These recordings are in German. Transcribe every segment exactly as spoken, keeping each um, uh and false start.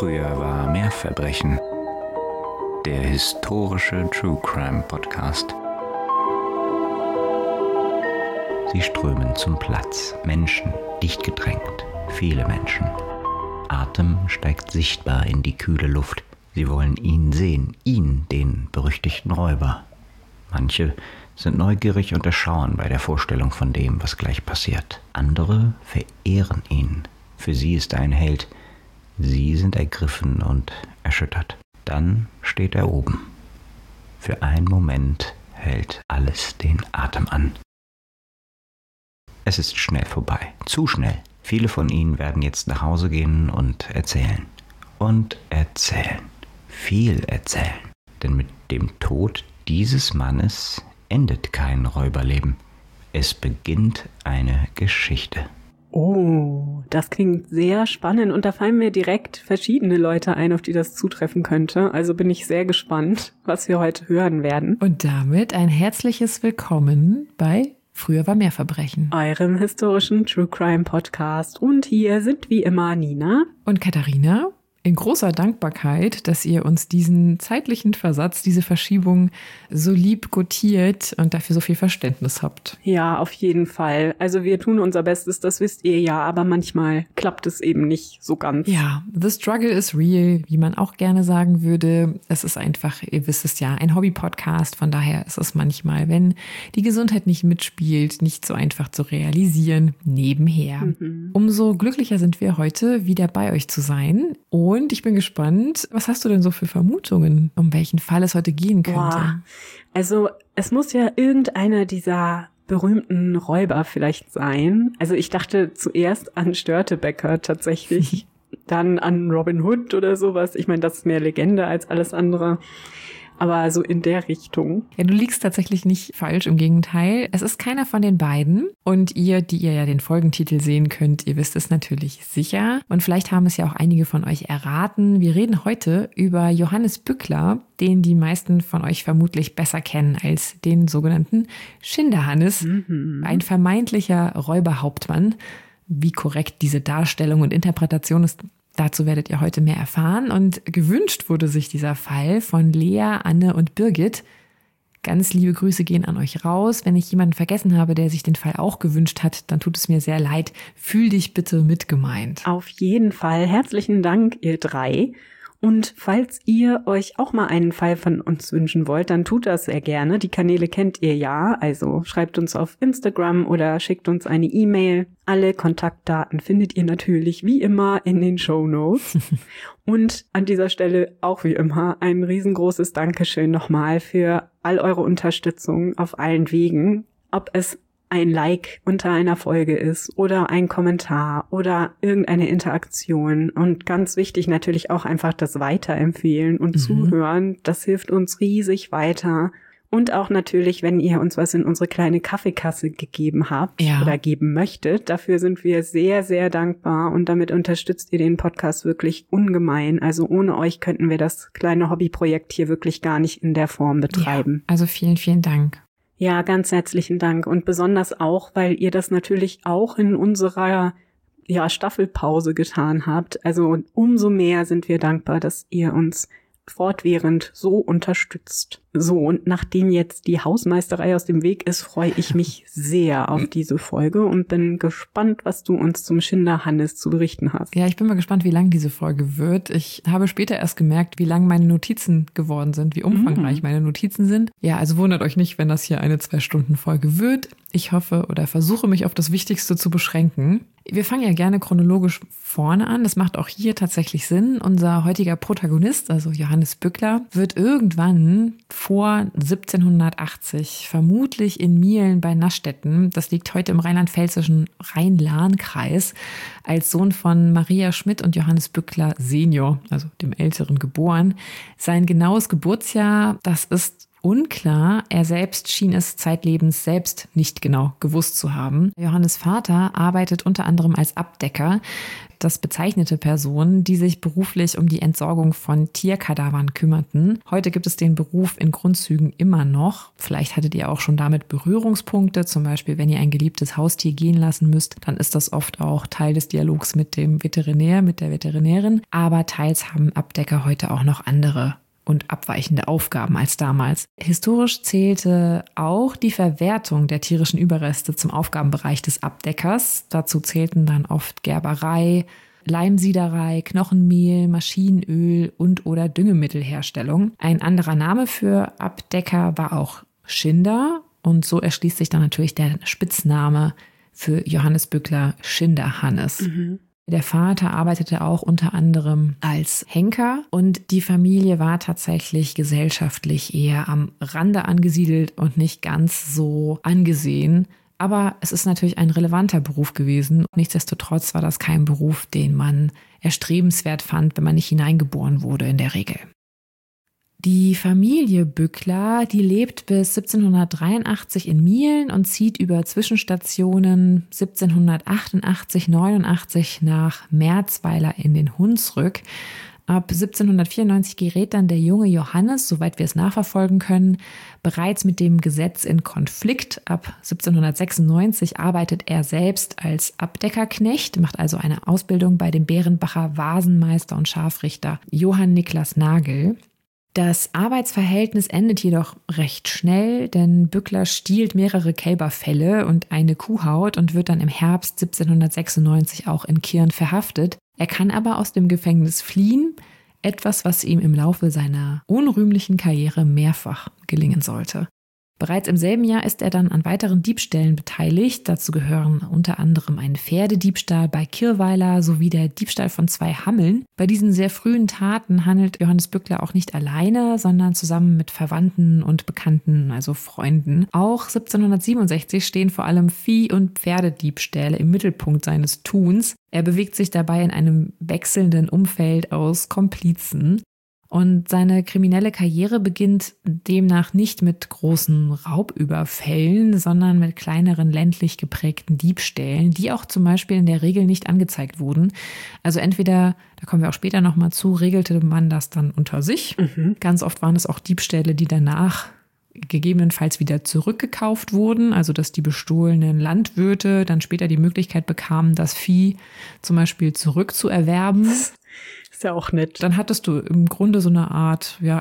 Früher war mehr Verbrechen. Der historische True Crime Podcast. Sie strömen zum Platz. Menschen, dicht gedrängt. Viele Menschen. Atem steigt sichtbar in die kühle Luft. Sie wollen ihn sehen, ihn, den berüchtigten Räuber. Manche sind neugierig und erschauern bei der Vorstellung von dem, was gleich passiert. Andere verehren ihn. Für sie ist er ein Held. Sie sind ergriffen und erschüttert. Dann steht er oben. Für einen Moment hält alles den Atem an. Es ist schnell vorbei. Zu schnell. Viele von ihnen werden jetzt nach Hause gehen und erzählen. Und erzählen. Viel erzählen. Denn mit dem Tod dieses Mannes endet kein Räuberleben. Es beginnt eine Geschichte. Oh, das klingt sehr spannend und da fallen mir direkt verschiedene Leute ein, auf die das zutreffen könnte. Also bin ich sehr gespannt, was wir heute hören werden. Und damit ein herzliches Willkommen bei Früher war mehr Verbrechen, eurem historischen True Crime Podcast. Und hier sind wie immer Nina und Katharina. In großer Dankbarkeit, dass ihr uns diesen zeitlichen Versatz, diese Verschiebung so lieb gutiert und dafür so viel Verständnis habt. Ja, auf jeden Fall. Also wir tun unser Bestes, das wisst ihr ja, aber manchmal klappt es eben nicht so ganz. Ja, the struggle is real, wie man auch gerne sagen würde. Es ist einfach, ihr wisst es ja, ein Hobby-Podcast. Von daher ist es manchmal, wenn die Gesundheit nicht mitspielt, nicht so einfach zu realisieren, nebenher. Mhm. Umso glücklicher sind wir heute, wieder bei euch zu sein. Und ich bin gespannt, was hast du denn so für Vermutungen, um welchen Fall es heute gehen könnte? Boah. Also es muss ja irgendeiner dieser berühmten Räuber vielleicht sein. Also ich dachte zuerst an Störtebeker tatsächlich, dann an Robin Hood oder sowas. Ich meine, das ist mehr Legende als alles andere. Aber so in der Richtung. Ja, du liegst tatsächlich nicht falsch, im Gegenteil. Es ist keiner von den beiden. Und ihr, die ihr ja den Folgentitel sehen könnt, ihr wisst es natürlich sicher. Und vielleicht haben es ja auch einige von euch erraten. Wir reden heute über Johannes Bückler, den die meisten von euch vermutlich besser kennen als den sogenannten Schinderhannes. Mhm. Ein vermeintlicher Räuberhauptmann. Wie korrekt diese Darstellung und Interpretation ist, dazu werdet ihr heute mehr erfahren. Und gewünscht wurde sich dieser Fall von Lea, Anne und Birgit. Ganz liebe Grüße gehen an euch raus. Wenn ich jemanden vergessen habe, der sich den Fall auch gewünscht hat, dann tut es mir sehr leid. Fühl dich bitte mitgemeint. Auf jeden Fall. Herzlichen Dank, ihr drei. Und falls ihr euch auch mal einen Fall von uns wünschen wollt, dann tut das sehr gerne. Die Kanäle kennt ihr ja, also schreibt uns auf Instagram oder schickt uns eine E-Mail. Alle Kontaktdaten findet ihr natürlich wie immer in den Shownotes. Und an dieser Stelle auch wie immer ein riesengroßes Dankeschön nochmal für all eure Unterstützung auf allen Wegen. Ob es ein Like unter einer Folge ist oder ein Kommentar oder irgendeine Interaktion und ganz wichtig natürlich auch einfach das Weiterempfehlen und mhm. Zuhören. Das hilft uns riesig weiter. Und auch natürlich, wenn ihr uns was in unsere kleine Kaffeekasse gegeben habt ja. oder geben möchtet. Dafür sind wir sehr, sehr dankbar und damit unterstützt ihr den Podcast wirklich ungemein. Also ohne euch könnten wir das kleine Hobbyprojekt hier wirklich gar nicht in der Form betreiben. Ja, also vielen, vielen Dank. Ja, ganz herzlichen Dank und besonders auch, weil ihr das natürlich auch in unserer ja, Staffelpause getan habt. Also umso mehr sind wir dankbar, dass ihr uns fortwährend so unterstützt. So, und nachdem jetzt die Hausmeisterei aus dem Weg ist, freue ich mich sehr auf diese Folge und bin gespannt, was du uns zum Schinderhannes zu berichten hast. Ja, ich bin mal gespannt, wie lang diese Folge wird. Ich habe später erst gemerkt, wie lang meine Notizen geworden sind, wie umfangreich mhm. meine Notizen sind. Ja, also wundert euch nicht, wenn das hier eine Zwei-Stunden-Folge wird. Ich hoffe oder versuche mich auf das Wichtigste zu beschränken. Wir fangen ja gerne chronologisch vorne an. Das macht auch hier tatsächlich Sinn. Unser heutiger Protagonist, also Johannes Bückler, wird irgendwann vor siebzehnhundertachtzig, vermutlich in Mielen bei Nastetten, das liegt heute im rheinland-pfälzischen Rhein-Lahn-Kreis, als Sohn von Maria Schmidt und Johannes Bückler Senior, also dem Älteren, geboren. Sein genaues Geburtsjahr, das ist Unklar, er selbst schien es zeitlebens selbst nicht genau gewusst zu haben. Johannes Vater arbeitet unter anderem als Abdecker. Das bezeichnete Personen, die sich beruflich um die Entsorgung von Tierkadavern kümmerten. Heute gibt es den Beruf in Grundzügen immer noch. Vielleicht hattet ihr auch schon damit Berührungspunkte. Zum Beispiel, wenn ihr ein geliebtes Haustier gehen lassen müsst, dann ist das oft auch Teil des Dialogs mit dem Veterinär, mit der Veterinärin. Aber teils haben Abdecker heute auch noch andere und abweichende Aufgaben als damals. Historisch zählte auch die Verwertung der tierischen Überreste zum Aufgabenbereich des Abdeckers. Dazu zählten dann oft Gerberei, Leimsiederei, Knochenmehl, Maschinenöl und oder Düngemittelherstellung. Ein anderer Name für Abdecker war auch Schinder und so erschließt sich dann natürlich der Spitzname für Johannes Bückler, Schinderhannes. Mhm. Der Vater arbeitete auch unter anderem als Henker und die Familie war tatsächlich gesellschaftlich eher am Rande angesiedelt und nicht ganz so angesehen. Aber es ist natürlich ein relevanter Beruf gewesen. Nichtsdestotrotz war das kein Beruf, den man erstrebenswert fand, wenn man nicht hineingeboren wurde in der Regel. Die Familie Bückler, die lebt bis siebzehnhundertdreiundachtzig in Mielen und zieht über Zwischenstationen siebzehnhundertachtundachtzig, neunundachtzig nach Merzweiler in den Hunsrück. Ab siebzehnhundertvierundneunzig gerät dann der junge Johannes, soweit wir es nachverfolgen können, bereits mit dem Gesetz in Konflikt. Ab siebzehnhundertsechsundneunzig arbeitet er selbst als Abdeckerknecht, macht also eine Ausbildung bei dem Bärenbacher Vasenmeister und Scharfrichter Johann Niklas Nagel. Das Arbeitsverhältnis endet jedoch recht schnell, denn Bückler stiehlt mehrere Kälberfelle und eine Kuhhaut und wird dann im Herbst siebzehnhundertsechsundneunzig auch in Kirn verhaftet. Er kann aber aus dem Gefängnis fliehen, etwas, was ihm im Laufe seiner unrühmlichen Karriere mehrfach gelingen sollte. Bereits im selben Jahr ist er dann an weiteren Diebstählen beteiligt. Dazu gehören unter anderem ein Pferdediebstahl bei Kirweiler sowie der Diebstahl von zwei Hammeln. Bei diesen sehr frühen Taten handelt Johannes Bückler auch nicht alleine, sondern zusammen mit Verwandten und Bekannten, also Freunden. Auch siebzehnhundertsiebenundsechzig stehen vor allem Vieh- und Pferdediebstähle im Mittelpunkt seines Tuns. Er bewegt sich dabei in einem wechselnden Umfeld aus Komplizen. Und seine kriminelle Karriere beginnt demnach nicht mit großen Raubüberfällen, sondern mit kleineren ländlich geprägten Diebstählen, die auch zum Beispiel in der Regel nicht angezeigt wurden. Also entweder, da kommen wir auch später nochmal zu, regelte man das dann unter sich. Mhm. Ganz oft waren es auch Diebstähle, die danach gegebenenfalls wieder zurückgekauft wurden, also dass die bestohlenen Landwirte dann später die Möglichkeit bekamen, das Vieh zum Beispiel zurückzuerwerben. Ist ja auch nett. Dann hattest du im Grunde so eine Art ja,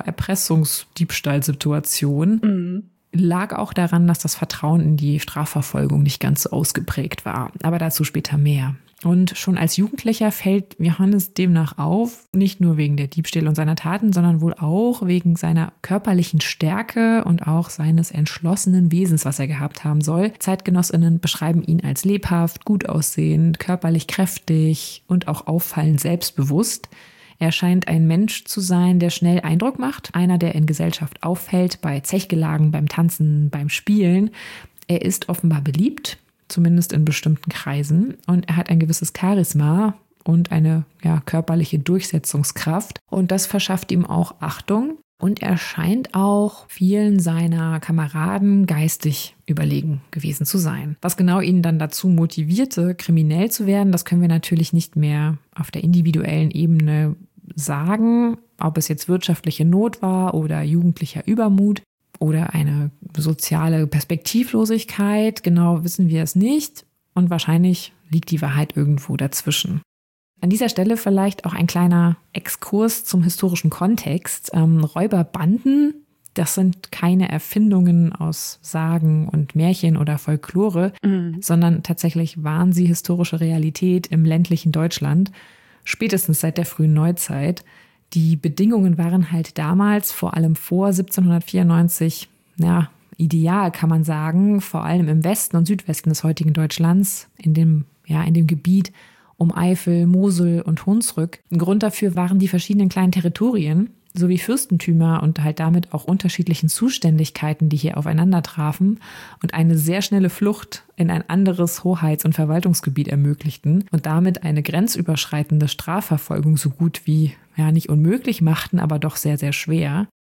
Erpressungsdiebstahlsituation. Mhm. Lag auch daran, dass das Vertrauen in die Strafverfolgung nicht ganz so ausgeprägt war. Aber dazu später mehr. Und schon als Jugendlicher fällt Johannes demnach auf, nicht nur wegen der Diebstähle und seiner Taten, sondern wohl auch wegen seiner körperlichen Stärke und auch seines entschlossenen Wesens, was er gehabt haben soll. ZeitgenossInnen beschreiben ihn als lebhaft, gut aussehend, körperlich kräftig und auch auffallend selbstbewusst. Er scheint ein Mensch zu sein, der schnell Eindruck macht, einer, der in Gesellschaft auffällt, bei Zechgelagen, beim Tanzen, beim Spielen. Er ist offenbar beliebt, zumindest in bestimmten Kreisen, und er hat ein gewisses Charisma und eine ja, körperliche Durchsetzungskraft und das verschafft ihm auch Achtung und er scheint auch vielen seiner Kameraden geistig überlegen gewesen zu sein. Was genau ihn dann dazu motivierte, kriminell zu werden, das können wir natürlich nicht mehr auf der individuellen Ebene sagen, ob es jetzt wirtschaftliche Not war oder jugendlicher Übermut oder eine soziale Perspektivlosigkeit. Genau wissen wir es nicht und wahrscheinlich liegt die Wahrheit irgendwo dazwischen. An dieser Stelle vielleicht auch ein kleiner Exkurs zum historischen Kontext. Ähm, Räuberbanden, das sind keine Erfindungen aus Sagen und Märchen oder Folklore, mhm. sondern tatsächlich waren sie historische Realität im ländlichen Deutschland, spätestens seit der frühen Neuzeit. Die Bedingungen waren halt damals, vor allem vor siebzehnhundertvierundneunzig, ja, ideal kann man sagen, vor allem im Westen und Südwesten des heutigen Deutschlands, in dem, ja, in dem Gebiet um Eifel, Mosel und Hunsrück. Ein Grund dafür waren die verschiedenen kleinen Territorien sowie Fürstentümer und halt damit auch unterschiedlichen Zuständigkeiten, die hier aufeinander trafen und eine sehr schnelle Flucht in ein anderes Hoheits- und Verwaltungsgebiet ermöglichten und damit eine grenzüberschreitende Strafverfolgung so gut wie, ja, nicht unmöglich machten, aber doch sehr, sehr schwer.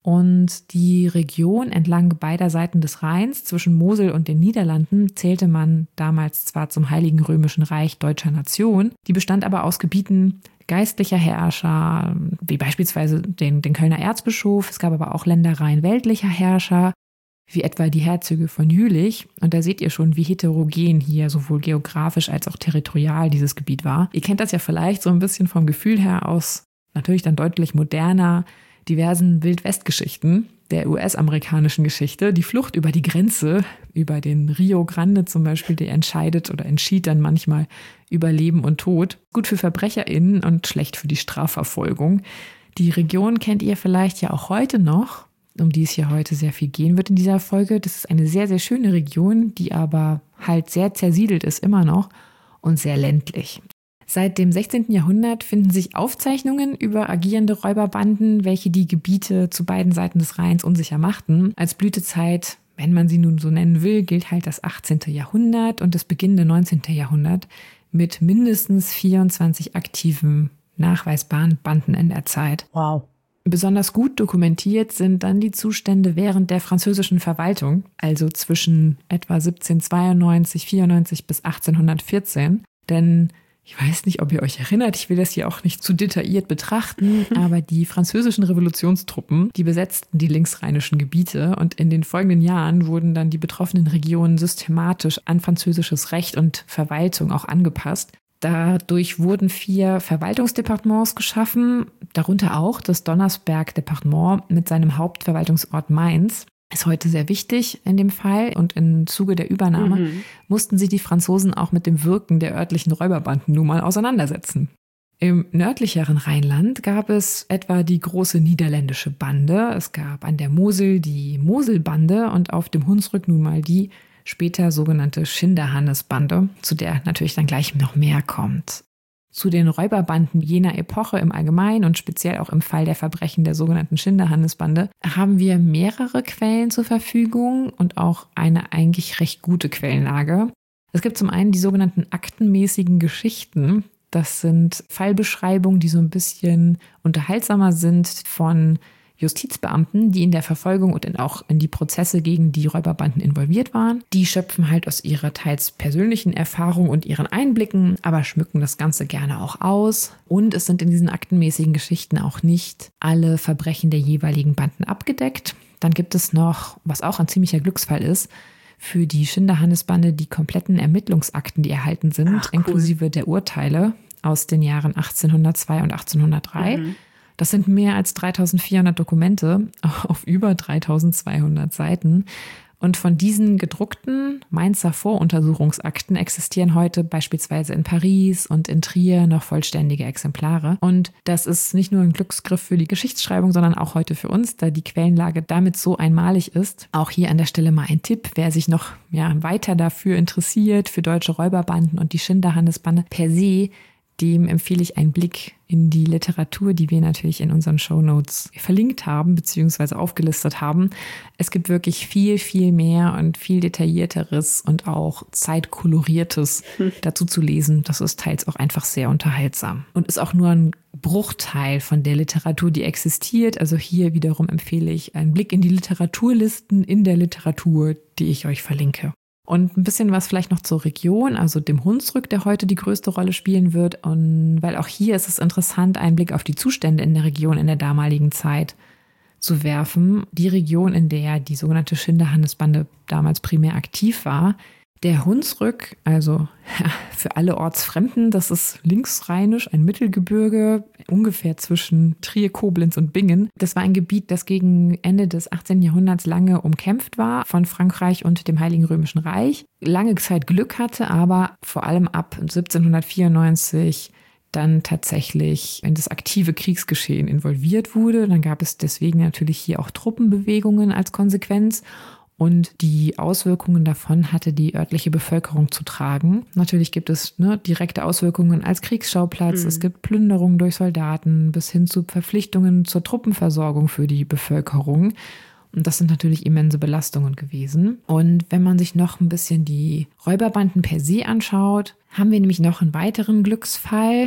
Und die Region entlang beider Seiten des Rheins zwischen Mosel und den Niederlanden zählte man damals zwar zum Heiligen Römischen Reich deutscher Nation, die bestand aber aus Gebieten geistlicher Herrscher, wie beispielsweise den, den Kölner Erzbischof. Es gab aber auch Ländereien weltlicher Herrscher, wie etwa die Herzöge von Jülich. Und da seht ihr schon, wie heterogen hier sowohl geografisch als auch territorial dieses Gebiet war. Ihr kennt das ja vielleicht so ein bisschen vom Gefühl her aus natürlich dann deutlich moderner, diversen Wild-West-Geschichten der U S-amerikanischen Geschichte. Die Flucht über die Grenze, über den Rio Grande zum Beispiel, die entscheidet oder entschied dann manchmal über Leben und Tod. Gut für VerbrecherInnen und schlecht für die Strafverfolgung. Die Region kennt ihr vielleicht ja auch heute noch, um die es hier heute sehr viel gehen wird in dieser Folge. Das ist eine sehr, sehr schöne Region, die aber halt sehr zersiedelt ist immer noch und sehr ländlich. Seit dem sechzehnten Jahrhundert finden sich Aufzeichnungen über agierende Räuberbanden, welche die Gebiete zu beiden Seiten des Rheins unsicher machten. Als Blütezeit, wenn man sie nun so nennen will, gilt halt das achtzehnte Jahrhundert und das beginnende neunzehnte Jahrhundert mit mindestens vierundzwanzig aktiven, nachweisbaren Banden in der Zeit. Wow. Besonders gut dokumentiert sind dann die Zustände während der französischen Verwaltung, also zwischen etwa siebzehnhundertzweiundneunzig, vierundneunzig bis achtzehnhundertvierzehn. Denn ich weiß nicht, ob ihr euch erinnert, ich will das hier auch nicht zu detailliert betrachten, aber die französischen Revolutionstruppen, die besetzten die linksrheinischen Gebiete und in den folgenden Jahren wurden dann die betroffenen Regionen systematisch an französisches Recht und Verwaltung auch angepasst. Dadurch wurden vier Verwaltungsdepartements geschaffen, darunter auch das Donnersberg-Departement mit seinem Hauptverwaltungsort Mainz. Ist heute sehr wichtig in dem Fall und im Zuge der Übernahme mhm. mussten sich die Franzosen auch mit dem Wirken der örtlichen Räuberbanden nun mal auseinandersetzen. Im nördlicheren Rheinland gab es etwa die große niederländische Bande, es gab an der Mosel die Moselbande und auf dem Hunsrück nun mal die später sogenannte Schinderhannes-Bande, zu der natürlich dann gleich noch mehr kommt. Zu den Räuberbanden jener Epoche im Allgemeinen und speziell auch im Fall der Verbrechen der sogenannten Schinderhannes-Bande haben wir mehrere Quellen zur Verfügung und auch eine eigentlich recht gute Quellenlage. Es gibt zum einen die sogenannten aktenmäßigen Geschichten. Das sind Fallbeschreibungen, die so ein bisschen unterhaltsamer sind von Justizbeamten, die in der Verfolgung und in auch in die Prozesse gegen die Räuberbanden involviert waren. Die schöpfen halt aus ihrer teils persönlichen Erfahrung und ihren Einblicken, aber schmücken das Ganze gerne auch aus. Und es sind in diesen aktenmäßigen Geschichten auch nicht alle Verbrechen der jeweiligen Banden abgedeckt. Dann gibt es noch, was auch ein ziemlicher Glücksfall ist, für die Schinderhannes-Bande die kompletten Ermittlungsakten, die erhalten sind, Ach, cool. inklusive der Urteile aus den Jahren achtzehnhundertzwei und achtzehnhundertdrei. Mhm. Das sind mehr als dreitausendvierhundert Dokumente auf über dreitausendzweihundert Seiten. Und von diesen gedruckten Mainzer Voruntersuchungsakten existieren heute beispielsweise in Paris und in Trier noch vollständige Exemplare. Und das ist nicht nur ein Glücksgriff für die Geschichtsschreibung, sondern auch heute für uns, da die Quellenlage damit so einmalig ist. Auch hier an der Stelle mal ein Tipp, wer sich noch ja, weiter dafür interessiert, für deutsche Räuberbanden und die Schinderhannes-Bande per se, dem empfehle ich einen Blick in die Literatur, die wir natürlich in unseren Shownotes verlinkt haben bzw. aufgelistet haben. Es gibt wirklich viel, viel mehr und viel Detaillierteres und auch Zeitkoloriertes hm. dazu zu lesen. Das ist teils auch einfach sehr unterhaltsam und ist auch nur ein Bruchteil von der Literatur, die existiert. Also hier wiederum empfehle ich einen Blick in die Literaturlisten in der Literatur, die ich euch verlinke. Und ein bisschen was vielleicht noch zur Region, also dem Hunsrück, der heute die größte Rolle spielen wird. Und weil auch hier ist es interessant, einen Blick auf die Zustände in der Region in der damaligen Zeit zu werfen. Die Region, in der die sogenannte Schinderhannes-Bande damals primär aktiv war. Der Hunsrück, also ja, für alle Ortsfremden, das ist linksrheinisch, ein Mittelgebirge, ungefähr zwischen Trier, Koblenz und Bingen. Das war ein Gebiet, das gegen Ende des achtzehnten Jahrhunderts lange umkämpft war von Frankreich und dem Heiligen Römischen Reich. Lange Zeit Glück hatte, aber vor allem ab siebzehnhundertvierundneunzig dann tatsächlich in das aktive Kriegsgeschehen involviert wurde. Dann gab es deswegen natürlich hier auch Truppenbewegungen als Konsequenz. Und die Auswirkungen davon hatte die örtliche Bevölkerung zu tragen. Natürlich gibt es ne, direkte Auswirkungen als Kriegsschauplatz. Mhm. Es gibt Plünderungen durch Soldaten bis hin zu Verpflichtungen zur Truppenversorgung für die Bevölkerung. Und das sind natürlich immense Belastungen gewesen. Und wenn man sich noch ein bisschen die Räuberbanden per se anschaut, haben wir nämlich noch einen weiteren Glücksfall.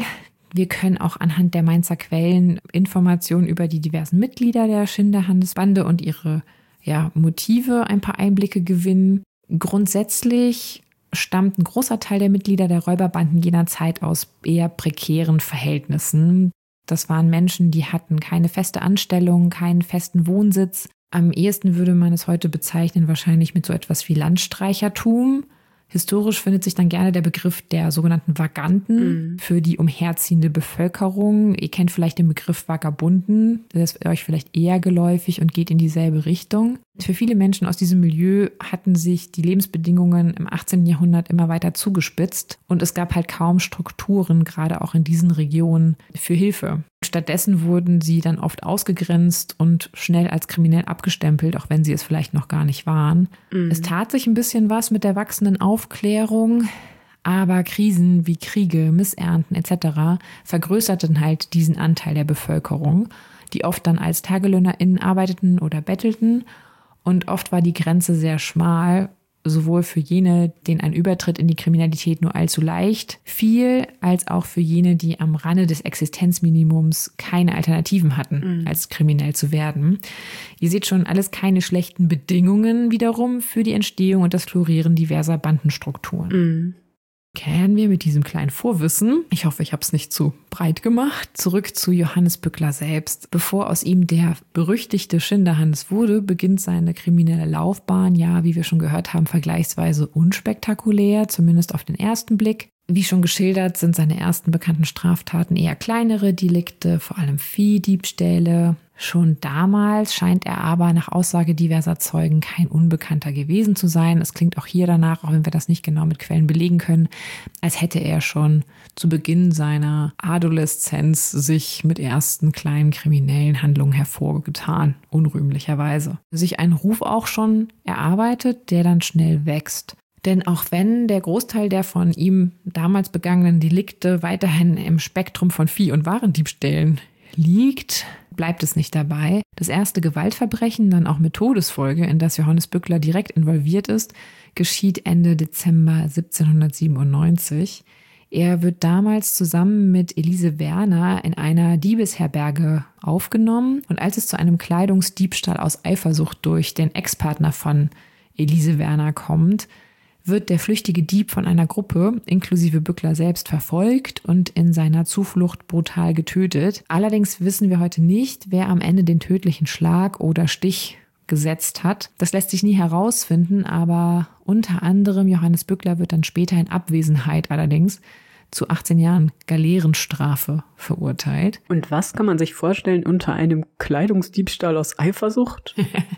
Wir können auch anhand der Mainzer Quellen Informationen über die diversen Mitglieder der Schinderhannes-Bande und ihre ja, Motive ein paar Einblicke gewinnen. Grundsätzlich stammt ein großer Teil der Mitglieder der Räuberbanden jener Zeit aus eher prekären Verhältnissen. Das waren Menschen, die hatten keine feste Anstellung, keinen festen Wohnsitz. Am ehesten würde man es heute bezeichnen wahrscheinlich mit so etwas wie Landstreichertum. Historisch findet sich dann gerne der Begriff der sogenannten Vaganten mhm. für die umherziehende Bevölkerung. Ihr kennt vielleicht den Begriff Vagabunden, das ist euch vielleicht eher geläufig und geht in dieselbe Richtung. Für viele Menschen aus diesem Milieu hatten sich die Lebensbedingungen im achtzehnten Jahrhundert immer weiter zugespitzt und es gab halt kaum Strukturen, gerade auch in diesen Regionen, für Hilfe. Stattdessen wurden sie dann oft ausgegrenzt und schnell als kriminell abgestempelt, auch wenn sie es vielleicht noch gar nicht waren. Mhm. Es tat sich ein bisschen was mit der wachsenden Aufklärung, aber Krisen wie Kriege, Missernten et cetera vergrößerten halt diesen Anteil der Bevölkerung, die oft dann als TagelöhnerInnen arbeiteten oder bettelten. Und oft war die Grenze sehr schmal, sowohl für jene, denen ein Übertritt in die Kriminalität nur allzu leicht fiel, als auch für jene, die am Rande des Existenzminimums keine Alternativen hatten, mhm. als kriminell zu werden. Ihr seht schon, alles keine schlechten Bedingungen wiederum für die Entstehung und das Florieren diverser Bandenstrukturen. Mhm. Kehren wir mit diesem kleinen Vorwissen, ich hoffe, ich habe es nicht zu breit gemacht, zurück zu Johannes Bückler selbst. Bevor aus ihm der berüchtigte Schinderhannes wurde, beginnt seine kriminelle Laufbahn, ja, wie wir schon gehört haben, vergleichsweise unspektakulär, zumindest auf den ersten Blick. Wie schon geschildert, sind seine ersten bekannten Straftaten eher kleinere Delikte, vor allem Viehdiebstähle. Schon damals scheint er aber nach Aussage diverser Zeugen kein Unbekannter gewesen zu sein. Es klingt auch hier danach, auch wenn wir das nicht genau mit Quellen belegen können, als hätte er schon zu Beginn seiner Adoleszenz sich mit ersten kleinen kriminellen Handlungen hervorgetan, unrühmlicherweise. Sich einen Ruf auch schon erarbeitet, der dann schnell wächst. Denn auch wenn der Großteil der von ihm damals begangenen Delikte weiterhin im Spektrum von Vieh- und Warendiebstählen liegt, bleibt es nicht dabei. Das erste Gewaltverbrechen, dann auch mit Todesfolge, in das Johannes Bückler direkt involviert ist, geschieht Ende Dezember siebzehnhundertsiebenundneunzig. Er wird damals zusammen mit Elise Werner in einer Diebesherberge aufgenommen. Und als es zu einem Kleidungsdiebstahl aus Eifersucht durch den Ex-Partner von Elise Werner kommt, wird der flüchtige Dieb von einer Gruppe, inklusive Bückler selbst, verfolgt und in seiner Zuflucht brutal getötet. Allerdings wissen wir heute nicht, wer am Ende den tödlichen Schlag oder Stich gesetzt hat. Das lässt sich nie herausfinden, aber unter anderem Johannes Bückler wird dann später in Abwesenheit allerdings zu achtzehn Jahren Galeerenstrafe verurteilt. Und was kann man sich vorstellen unter einem Kleidungsdiebstahl aus Eifersucht?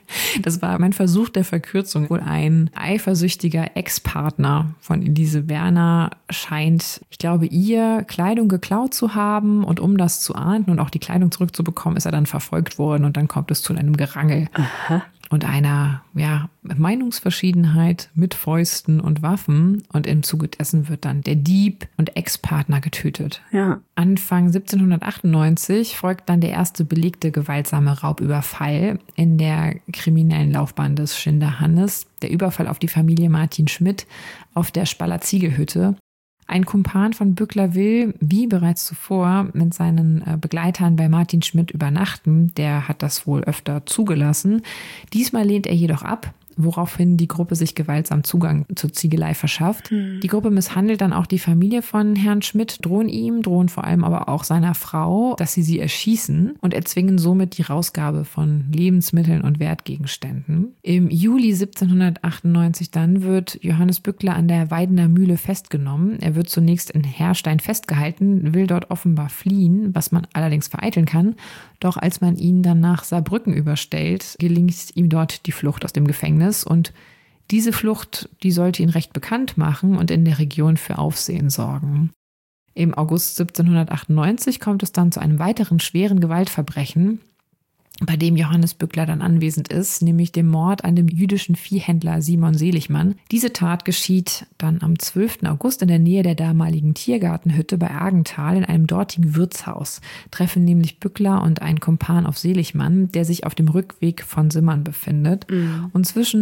Das war mein Versuch der Verkürzung. Wohl ein eifersüchtiger Ex-Partner von Elise Werner scheint, ich glaube, ihr Kleidung geklaut zu haben. Und um das zu ahnden und auch die Kleidung zurückzubekommen, ist er dann verfolgt worden. Und dann kommt es zu einem Gerangel. Aha. Und einer ja, Meinungsverschiedenheit mit Fäusten und Waffen. Und im Zuge dessen wird dann der Dieb und Ex-Partner getötet. Ja. Anfang siebzehnhundertachtundneunzig folgt dann der erste belegte gewaltsame Raubüberfall in der kriminellen Laufbahn des Schinderhannes. Der Überfall auf die Familie Martin Schmidt auf der Spaller Ziegelhütte. Ein Kumpan von Bückler will, wie bereits zuvor, mit seinen Begleitern bei Martin Schmidt übernachten. Der hat das wohl öfter zugelassen. Diesmal lehnt er jedoch ab, woraufhin die Gruppe sich gewaltsam Zugang zur Ziegelei verschafft. Hm. Die Gruppe misshandelt dann auch die Familie von Herrn Schmidt, drohen ihm, drohen vor allem aber auch seiner Frau, dass sie sie erschießen und erzwingen somit die Rausgabe von Lebensmitteln und Wertgegenständen. Im Juli siebzehnhundertachtundneunzig dann wird Johannes Bückler an der Weidener Mühle festgenommen. Er wird zunächst in Herrstein festgehalten, will dort offenbar fliehen, was man allerdings vereiteln kann. Doch als man ihn dann nach Saarbrücken überstellt, gelingt ihm dort die Flucht aus dem Gefängnis. Und diese Flucht, die sollte ihn recht bekannt machen und in der Region für Aufsehen sorgen. Im August siebzehnhundertachtundneunzig kommt es dann zu einem weiteren schweren Gewaltverbrechen, bei dem Johannes Bückler dann anwesend ist, nämlich dem Mord an dem jüdischen Viehhändler Simon Seligmann. Diese Tat geschieht dann am zwölften August in der Nähe der damaligen Tiergartenhütte bei Argenthal in einem dortigen Wirtshaus. Treffen nämlich Bückler und ein Kumpan auf Seligmann, der sich auf dem Rückweg von Simmern befindet. Mhm. Und zwischen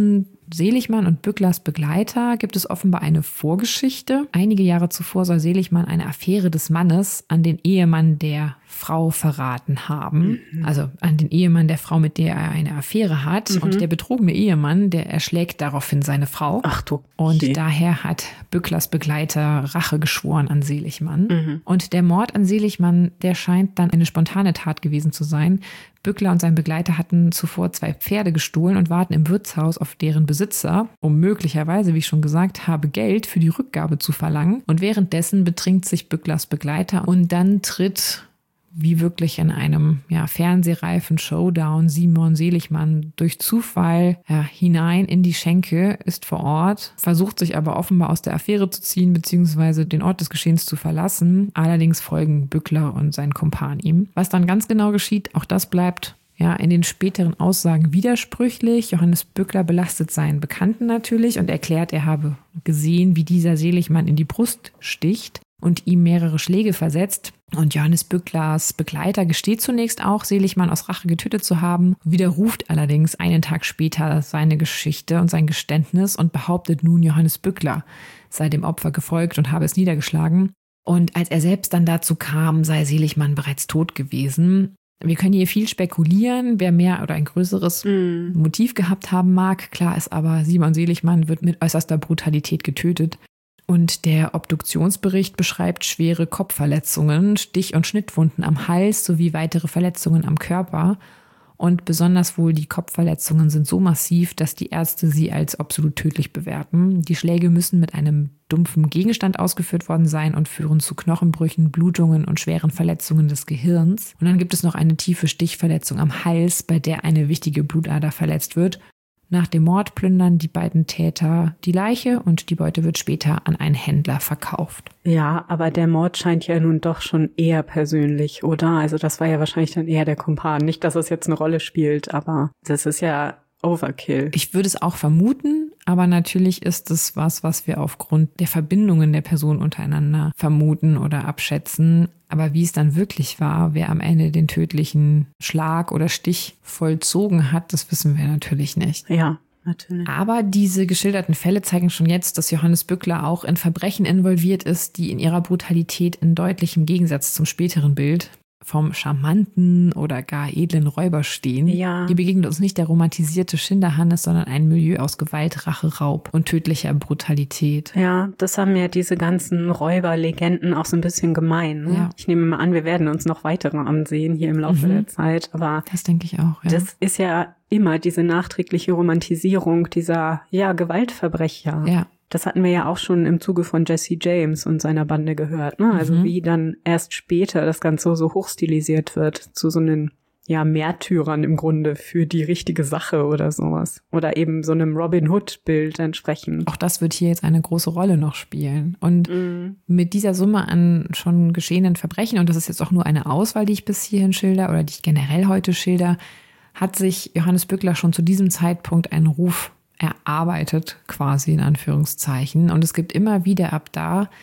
Seligmann und Bücklers Begleiter gibt es offenbar eine Vorgeschichte. Einige Jahre zuvor soll Seligmann eine Affäre des Mannes an den Ehemann der Frau verraten haben. Mhm. Also an den Ehemann der Frau, mit der er eine Affäre hat. Mhm. Und der betrogene Ehemann, der erschlägt daraufhin seine Frau. Ach du. Und je. daher hat Bücklers Begleiter Rache geschworen an Seligmann. Mhm. Und der Mord an Seligmann, der scheint dann eine spontane Tat gewesen zu sein. Bückler und sein Begleiter hatten zuvor zwei Pferde gestohlen und warten im Wirtshaus auf deren Besitzer, um möglicherweise, wie ich schon gesagt habe, Geld für die Rückgabe zu verlangen. Und währenddessen betrinkt sich Bücklers Begleiter und dann tritt, wie wirklich in einem ja, fernsehreifen Showdown, Simon Seligmann durch Zufall ja, hinein in die Schenke, ist vor Ort, versucht sich aber offenbar aus der Affäre zu ziehen bzw. den Ort des Geschehens zu verlassen. Allerdings folgen Bückler und sein Kumpan ihm. Was dann ganz genau geschieht, auch das bleibt ja in den späteren Aussagen widersprüchlich. Johannes Bückler belastet seinen Bekannten natürlich und erklärt, er habe gesehen, wie dieser Seligmann in die Brust sticht und ihm mehrere Schläge versetzt. Und Johannes Bücklers Begleiter gesteht zunächst auch, Seligmann aus Rache getötet zu haben, widerruft allerdings einen Tag später seine Geschichte und sein Geständnis und behauptet nun, Johannes Bückler sei dem Opfer gefolgt und habe es niedergeschlagen. Und als er selbst dann dazu kam, sei Seligmann bereits tot gewesen. Wir können hier viel spekulieren, wer mehr oder ein größeres mm. Motiv gehabt haben mag. Klar ist aber, Simon Seligmann wird mit äußerster Brutalität getötet. Und der Obduktionsbericht beschreibt schwere Kopfverletzungen, Stich- und Schnittwunden am Hals sowie weitere Verletzungen am Körper. Und besonders wohl die Kopfverletzungen sind so massiv, dass die Ärzte sie als absolut tödlich bewerten. Die Schläge müssen mit einem dumpfen Gegenstand ausgeführt worden sein und führen zu Knochenbrüchen, Blutungen und schweren Verletzungen des Gehirns. Und dann gibt es noch eine tiefe Stichverletzung am Hals, bei der eine wichtige Blutader verletzt wird. Nach dem Mord plündern die beiden Täter die Leiche und die Beute wird später an einen Händler verkauft. Ja, aber der Mord scheint ja nun doch schon eher persönlich, oder? Also das war ja wahrscheinlich dann eher der Kumpan. Nicht, dass es jetzt eine Rolle spielt, aber das ist ja Overkill. Ich würde es auch vermuten, aber natürlich ist es was, was wir aufgrund der Verbindungen der Personen untereinander vermuten oder abschätzen. Aber wie es dann wirklich war, wer am Ende den tödlichen Schlag oder Stich vollzogen hat, das wissen wir natürlich nicht. Ja, natürlich. Aber diese geschilderten Fälle zeigen schon jetzt, dass Johannes Bückler auch in Verbrechen involviert ist, die in ihrer Brutalität in deutlichem Gegensatz zum späteren Bild vom charmanten oder gar edlen Räuber stehen. Ja. Hier begegnet uns nicht der romantisierte Schinderhannes, sondern ein Milieu aus Gewalt, Rache, Raub und tödlicher Brutalität. Ja, das haben ja diese ganzen Räuberlegenden auch so ein bisschen gemein. Ne? Ja. Ich nehme mal an, wir werden uns noch weitere ansehen hier im Laufe mhm. der Zeit. Aber das denke ich auch. Ja. Das ist ja immer diese nachträgliche Romantisierung dieser ja Gewaltverbrecher. Ja. Das hatten wir ja auch schon im Zuge von Jesse James und seiner Bande gehört, ne? Also mhm. wie dann erst später das Ganze so hochstilisiert wird zu so einen ja Märtyrern im Grunde für die richtige Sache oder sowas. Oder eben so einem Robin Hood-Bild entsprechend. Auch das wird hier jetzt eine große Rolle noch spielen. Und mhm. mit dieser Summe an schon geschehenen Verbrechen, und das ist jetzt auch nur eine Auswahl, die ich bis hierhin schilder oder die ich generell heute schilder, hat sich Johannes Bückler schon zu diesem Zeitpunkt einen Ruf erarbeitet, quasi in Anführungszeichen. Und es gibt immer wieder ab da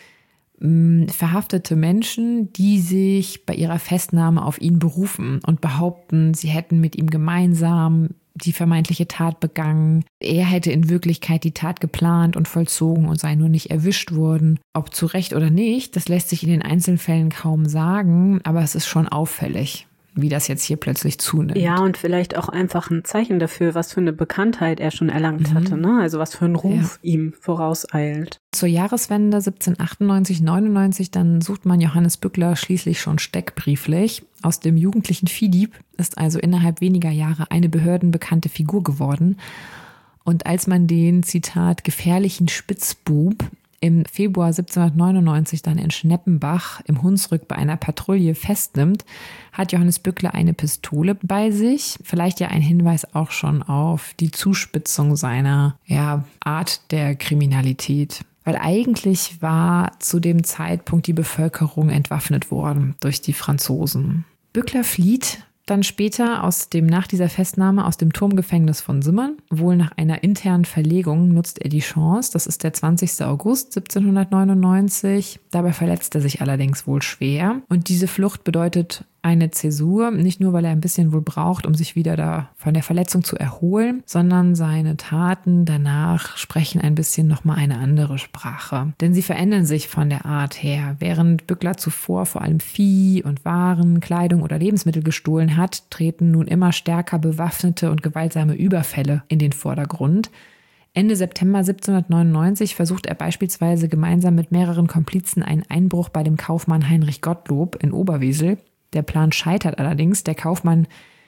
mh, verhaftete Menschen, die sich bei ihrer Festnahme auf ihn berufen und behaupten, sie hätten mit ihm gemeinsam die vermeintliche Tat begangen. Er hätte in Wirklichkeit die Tat geplant und vollzogen und sei nur nicht erwischt worden. Ob zu Recht oder nicht, das lässt sich in den Einzelfällen kaum sagen, aber es ist schon auffällig, wie das jetzt hier plötzlich zunimmt. Ja, und vielleicht auch einfach ein Zeichen dafür, was für eine Bekanntheit er schon erlangt mhm. hatte, ne? Also was für ein Ruf ja. ihm vorauseilt. Zur Jahreswende siebzehnhundertachtundneunzig neunundneunzig, dann sucht man Johannes Bückler schließlich schon steckbrieflich. Aus dem jugendlichen Viehdieb ist also innerhalb weniger Jahre eine behördenbekannte Figur geworden. Und als man den, Zitat, gefährlichen Spitzbub im Februar siebzehnhundertneunundneunzig dann in Schneppenbach im Hunsrück bei einer Patrouille festnimmt, hat Johannes Bückler eine Pistole bei sich. Vielleicht ja ein Hinweis auch schon auf die Zuspitzung seiner ja, Art der Kriminalität. Weil eigentlich war zu dem Zeitpunkt die Bevölkerung entwaffnet worden durch die Franzosen. Bückler flieht dann später aus dem, nach dieser Festnahme aus dem Turmgefängnis von Simmern. Wohl nach einer internen Verlegung nutzt er die Chance. Das ist der zwanzigster August siebzehnhundertneunundneunzig. Dabei verletzt er sich allerdings wohl schwer. Und diese Flucht bedeutet eine Zäsur, nicht nur, weil er ein bisschen wohl braucht, um sich wieder da von der Verletzung zu erholen, sondern seine Taten danach sprechen ein bisschen nochmal eine andere Sprache. Denn sie verändern sich von der Art her. Während Bückler zuvor vor allem Vieh und Waren, Kleidung oder Lebensmittel gestohlen hat, treten nun immer stärker bewaffnete und gewaltsame Überfälle in den Vordergrund. Ende September siebzehnhundertneunundneunzig versucht er beispielsweise gemeinsam mit mehreren Komplizen einen Einbruch bei dem Kaufmann Heinrich Gottlob in Oberwesel. Der Plan scheitert allerdings. Der Kaufmann,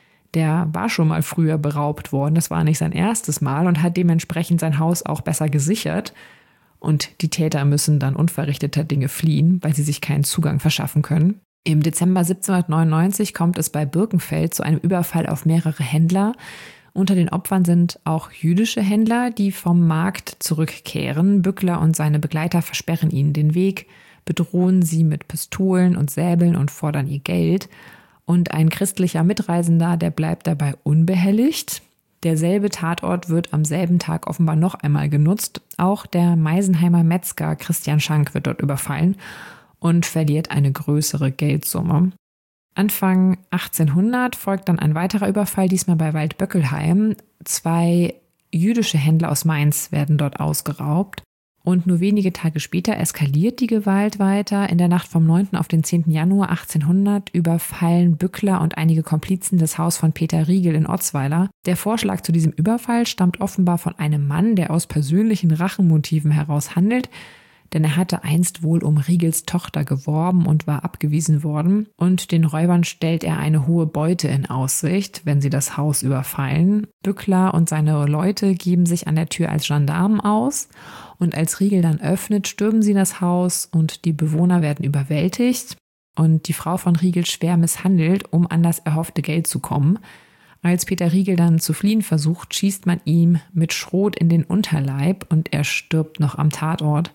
der war schon mal früher beraubt worden. Das war nicht sein erstes Mal und hat dementsprechend sein Haus auch besser gesichert. Und die Täter müssen dann unverrichteter Dinge fliehen, weil sie sich keinen Zugang verschaffen können. Im Dezember siebzehnhundertneunundneunzig kommt es bei Birkenfeld zu einem Überfall auf mehrere Händler. Unter den Opfern sind auch jüdische Händler, die vom Markt zurückkehren. Bückler und seine Begleiter versperren ihnen den Weg, bedrohen sie mit Pistolen und Säbeln und fordern ihr Geld. Und ein christlicher Mitreisender, der bleibt dabei unbehelligt. Derselbe Tatort wird am selben Tag offenbar noch einmal genutzt. Auch der Meisenheimer Metzger Christian Schank wird dort überfallen und verliert eine größere Geldsumme. Anfang achtzehnhundert folgt dann ein weiterer Überfall, diesmal bei Waldböckelheim. Zwei jüdische Händler aus Mainz werden dort ausgeraubt. Und nur wenige Tage später eskaliert die Gewalt weiter. In der Nacht vom neunten auf den zehnten Januar achtzehnhundert überfallen Bückler und einige Komplizen das Haus von Peter Riegel in Otzweiler. Der Vorschlag zu diesem Überfall stammt offenbar von einem Mann, der aus persönlichen Rachemotiven heraus handelt, denn er hatte einst wohl um Riegels Tochter geworben und war abgewiesen worden. Und den Räubern stellt er eine hohe Beute in Aussicht, wenn sie das Haus überfallen. Bückler und seine Leute geben sich an der Tür als Gendarmen aus. Und als Riegel dann öffnet, stürmen sie das Haus und die Bewohner werden überwältigt und die Frau von Riegel schwer misshandelt, um an das erhoffte Geld zu kommen. Als Peter Riegel dann zu fliehen versucht, schießt man ihm mit Schrot in den Unterleib und er stirbt noch am Tatort.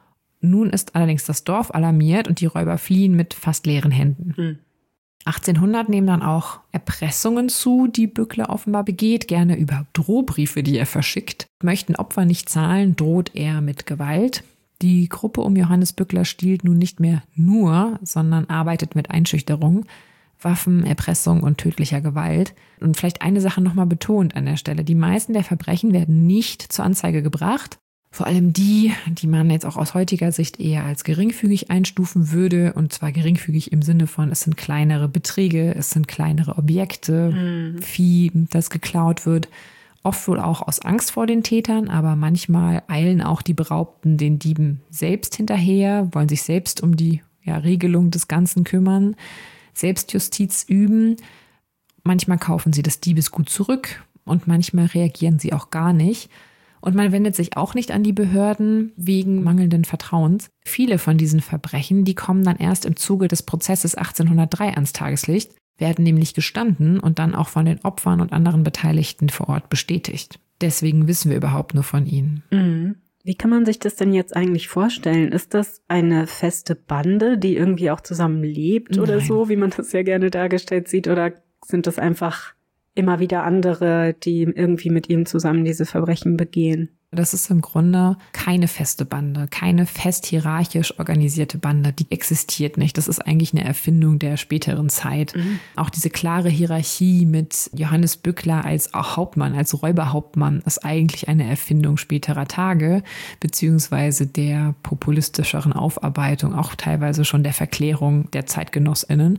Nun ist allerdings das Dorf alarmiert und die Räuber fliehen mit fast leeren Händen. Mhm. achtzehnhundert nehmen dann auch Erpressungen zu, die Bückler offenbar begeht, gerne über Drohbriefe, die er verschickt. Möchten Opfer nicht zahlen, droht er mit Gewalt. Die Gruppe um Johannes Bückler stiehlt nun nicht mehr nur, sondern arbeitet mit Einschüchterung, Waffen, Erpressung und tödlicher Gewalt. Und vielleicht eine Sache nochmal betont an der Stelle. Die meisten der Verbrechen werden nicht zur Anzeige gebracht. Vor allem die, die man jetzt auch aus heutiger Sicht eher als geringfügig einstufen würde. Und zwar geringfügig im Sinne von, es sind kleinere Beträge, es sind kleinere Objekte, mhm. Vieh, das geklaut wird. Oft wohl auch aus Angst vor den Tätern, aber manchmal eilen auch die Beraubten den Dieben selbst hinterher, wollen sich selbst um die ja, Regelung des Ganzen kümmern, Selbstjustiz üben. Manchmal kaufen sie das Diebesgut zurück und manchmal reagieren sie auch gar nicht. Und man wendet sich auch nicht an die Behörden wegen mangelnden Vertrauens. Viele von diesen Verbrechen, die kommen dann erst im Zuge des Prozesses achtzehnhundertdrei ans Tageslicht, werden nämlich gestanden und dann auch von den Opfern und anderen Beteiligten vor Ort bestätigt. Deswegen wissen wir überhaupt nur von ihnen. Mhm. Wie kann man sich das denn jetzt eigentlich vorstellen? Ist das eine feste Bande, die irgendwie auch zusammen lebt oder Nein. so, wie man das ja gerne dargestellt sieht? Oder sind das einfach immer wieder andere, die irgendwie mit ihm zusammen diese Verbrechen begehen? Das ist im Grunde keine feste Bande, keine fest hierarchisch organisierte Bande, die existiert nicht. Das ist eigentlich eine Erfindung der späteren Zeit. Mhm. Auch diese klare Hierarchie mit Johannes Bückler als Hauptmann, als Räuberhauptmann, ist eigentlich eine Erfindung späterer Tage, beziehungsweise der populistischeren Aufarbeitung, auch teilweise schon der Verklärung der ZeitgenossInnen.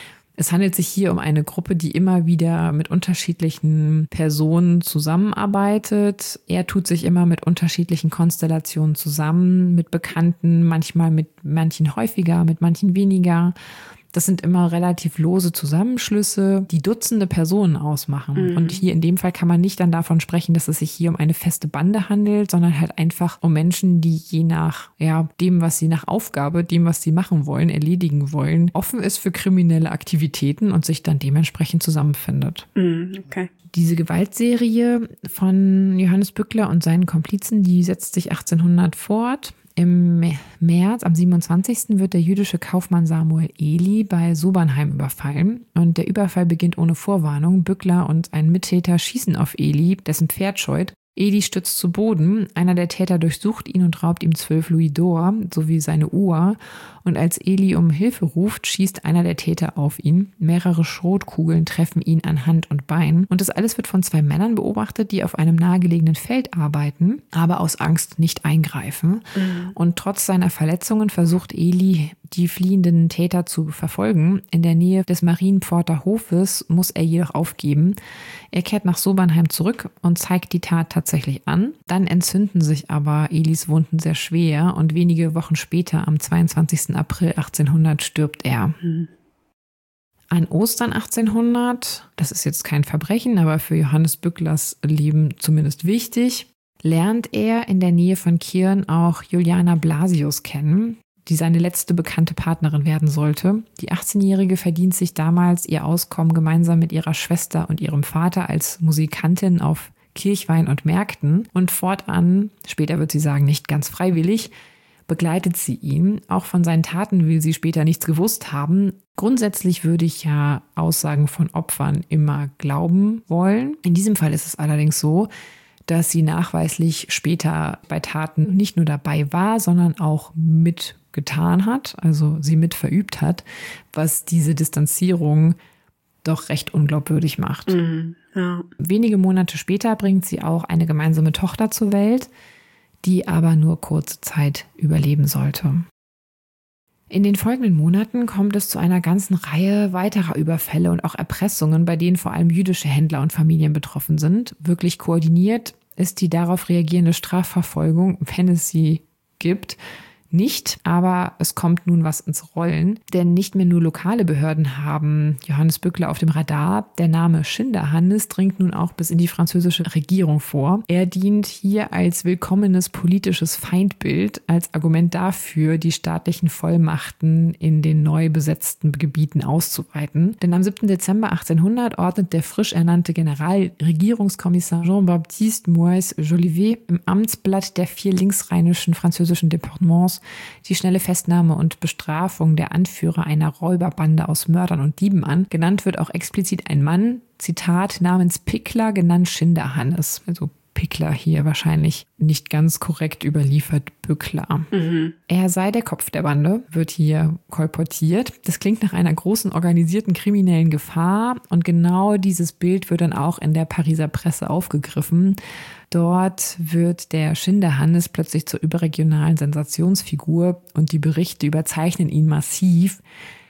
Es handelt sich hier um eine Gruppe, die immer wieder mit unterschiedlichen Personen zusammenarbeitet. Er tut sich immer mit unterschiedlichen Konstellationen zusammen, mit Bekannten, manchmal mit manchen häufiger, mit manchen weniger. Das sind immer relativ lose Zusammenschlüsse, die Dutzende Personen ausmachen. Mhm. Und hier in dem Fall kann man nicht dann davon sprechen, dass es sich hier um eine feste Bande handelt, sondern halt einfach um Menschen, die je nach ja, dem, was sie nach Aufgabe, dem, was sie machen wollen, erledigen wollen, offen ist für kriminelle Aktivitäten und sich dann dementsprechend zusammenfindet. Mhm, okay. Diese Gewaltserie von Johannes Bückler und seinen Komplizen, die setzt sich achtzehnhundert fort. Im März, am siebenundzwanzigsten wird der jüdische Kaufmann Samuel Eli bei Sobernheim überfallen. Und der Überfall beginnt ohne Vorwarnung. Bückler und ein Mittäter schießen auf Eli, dessen Pferd scheut. Eli stürzt zu Boden, einer der Täter durchsucht ihn und raubt ihm zwölf Louis d'Or sowie seine Uhr. Und als Eli um Hilfe ruft, schießt einer der Täter auf ihn. Mehrere Schrotkugeln treffen ihn an Hand und Bein. Und das alles wird von zwei Männern beobachtet, die auf einem nahegelegenen Feld arbeiten, aber aus Angst nicht eingreifen. Mhm. Und trotz seiner Verletzungen versucht Eli, die fliehenden Täter zu verfolgen. In der Nähe des Marienpforter Hofes muss er jedoch aufgeben. Er kehrt nach Sobernheim zurück und zeigt die Tat tatsächlich an. Dann entzünden sich aber Elis Wunden sehr schwer und wenige Wochen später, am zweiundzwanzigsten April achtzehnhundert, stirbt er. Mhm. An Ostern achtzehnhundert, das ist jetzt kein Verbrechen, aber für Johannes Bücklers Leben zumindest wichtig, lernt er in der Nähe von Kirn auch Juliana Blasius kennen, die seine letzte bekannte Partnerin werden sollte. Die achtzehnjährige verdient sich damals ihr Auskommen gemeinsam mit ihrer Schwester und ihrem Vater als Musikantin auf Kirchweih und Märkten. Und fortan, später wird sie sagen, nicht ganz freiwillig, begleitet sie ihn. Auch von seinen Taten will sie später nichts gewusst haben. Grundsätzlich würde ich ja Aussagen von Opfern immer glauben wollen. In diesem Fall ist es allerdings so, dass sie nachweislich später bei Taten nicht nur dabei war, sondern auch mitgetan hat, also sie mit verübt hat, was diese Distanzierung doch recht unglaubwürdig macht. Mhm, ja. Wenige Monate später bringt sie auch eine gemeinsame Tochter zur Welt, die aber nur kurze Zeit überleben sollte. In den folgenden Monaten kommt es zu einer ganzen Reihe weiterer Überfälle und auch Erpressungen, bei denen vor allem jüdische Händler und Familien betroffen sind. Wirklich koordiniert ist die darauf reagierende Strafverfolgung, wenn es sie gibt, nicht, aber es kommt nun was ins Rollen, denn nicht mehr nur lokale Behörden haben Johannes Bückler auf dem Radar. Der Name Schinderhannes dringt nun auch bis in die französische Regierung vor. Er dient hier als willkommenes politisches Feindbild, als Argument dafür, die staatlichen Vollmachten in den neu besetzten Gebieten auszuweiten. Denn am siebten Dezember achtzehnhundert ordnet der frisch ernannte Generalregierungskommissar Jean-Baptiste Moïse-Jolivet im Amtsblatt der vier linksrheinischen französischen Departements die schnelle Festnahme und Bestrafung der Anführer einer Räuberbande aus Mördern und Dieben an. Genannt wird auch explizit ein Mann, Zitat, namens Pickler, genannt Schinderhannes. Also Pickler hier wahrscheinlich nicht ganz korrekt überliefert, Bückler. Mhm. Er sei der Kopf der Bande, wird hier kolportiert. Das klingt nach einer großen organisierten kriminellen Gefahr und genau dieses Bild wird dann auch in der Pariser Presse aufgegriffen. Dort wird der Schinderhannes plötzlich zur überregionalen Sensationsfigur und die Berichte überzeichnen ihn massiv.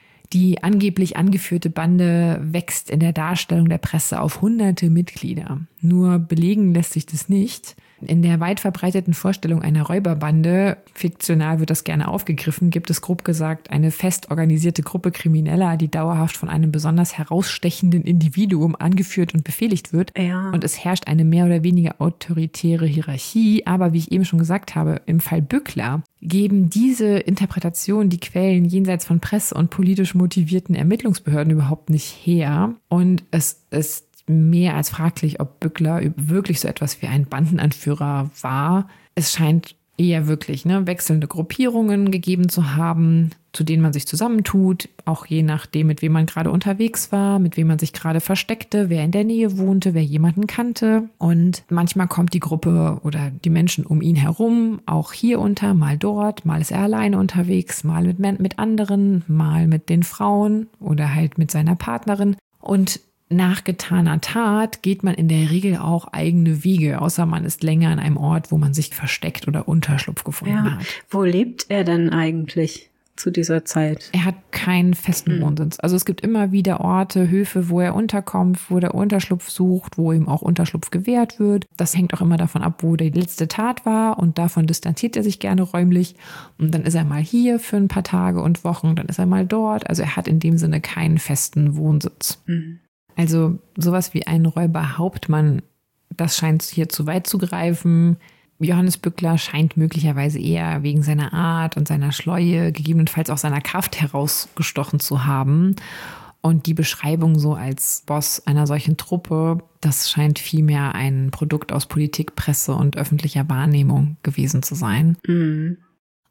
Die angeblich angeführte Bande wächst in der Darstellung der Presse auf hunderte Mitglieder. Nur belegen lässt sich das nicht. In der weit verbreiteten Vorstellung einer Räuberbande, fiktional wird das gerne aufgegriffen, gibt es grob gesagt eine fest organisierte Gruppe Krimineller, die dauerhaft von einem besonders herausstechenden Individuum angeführt und befehligt wird. Ja. Und es herrscht eine mehr oder weniger autoritäre Hierarchie. Aber wie ich eben schon gesagt habe, im Fall Bückler geben diese Interpretationen die Quellen jenseits von Presse und politisch motivierten Ermittlungsbehörden überhaupt nicht her. Und es ist mehr als fraglich, ob Bückler wirklich so etwas wie ein Bandenanführer war. Es scheint eher wirklich ne, wechselnde Gruppierungen gegeben zu haben, zu denen man sich zusammentut, auch je nachdem, mit wem man gerade unterwegs war, mit wem man sich gerade versteckte, wer in der Nähe wohnte, wer jemanden kannte. Und manchmal kommt die Gruppe oder die Menschen um ihn herum auch hier unter, mal dort, mal ist er alleine unterwegs, mal mit, mit anderen, mal mit den Frauen oder halt mit seiner Partnerin. Und nach getaner Tat geht man in der Regel auch eigene Wege, außer man ist länger an einem Ort, wo man sich versteckt oder Unterschlupf gefunden ja. hat. Wo lebt er denn eigentlich zu dieser Zeit? Er hat keinen festen mhm. Wohnsitz. Also es gibt immer wieder Orte, Höfe, wo er unterkommt, wo der Unterschlupf sucht, wo ihm auch Unterschlupf gewährt wird. Das hängt auch immer davon ab, wo die letzte Tat war und davon distanziert er sich gerne räumlich. Und dann ist er mal hier für ein paar Tage und Wochen, dann ist er mal dort. Also er hat in dem Sinne keinen festen Wohnsitz. Mhm. Also sowas wie ein Räuberhauptmann, das scheint hier zu weit zu greifen. Johannes Bückler scheint möglicherweise eher wegen seiner Art und seiner Schleue, gegebenenfalls auch seiner Kraft herausgestochen zu haben. Und die Beschreibung so als Boss einer solchen Truppe, das scheint vielmehr ein Produkt aus Politik, Presse und öffentlicher Wahrnehmung gewesen zu sein. Mhm.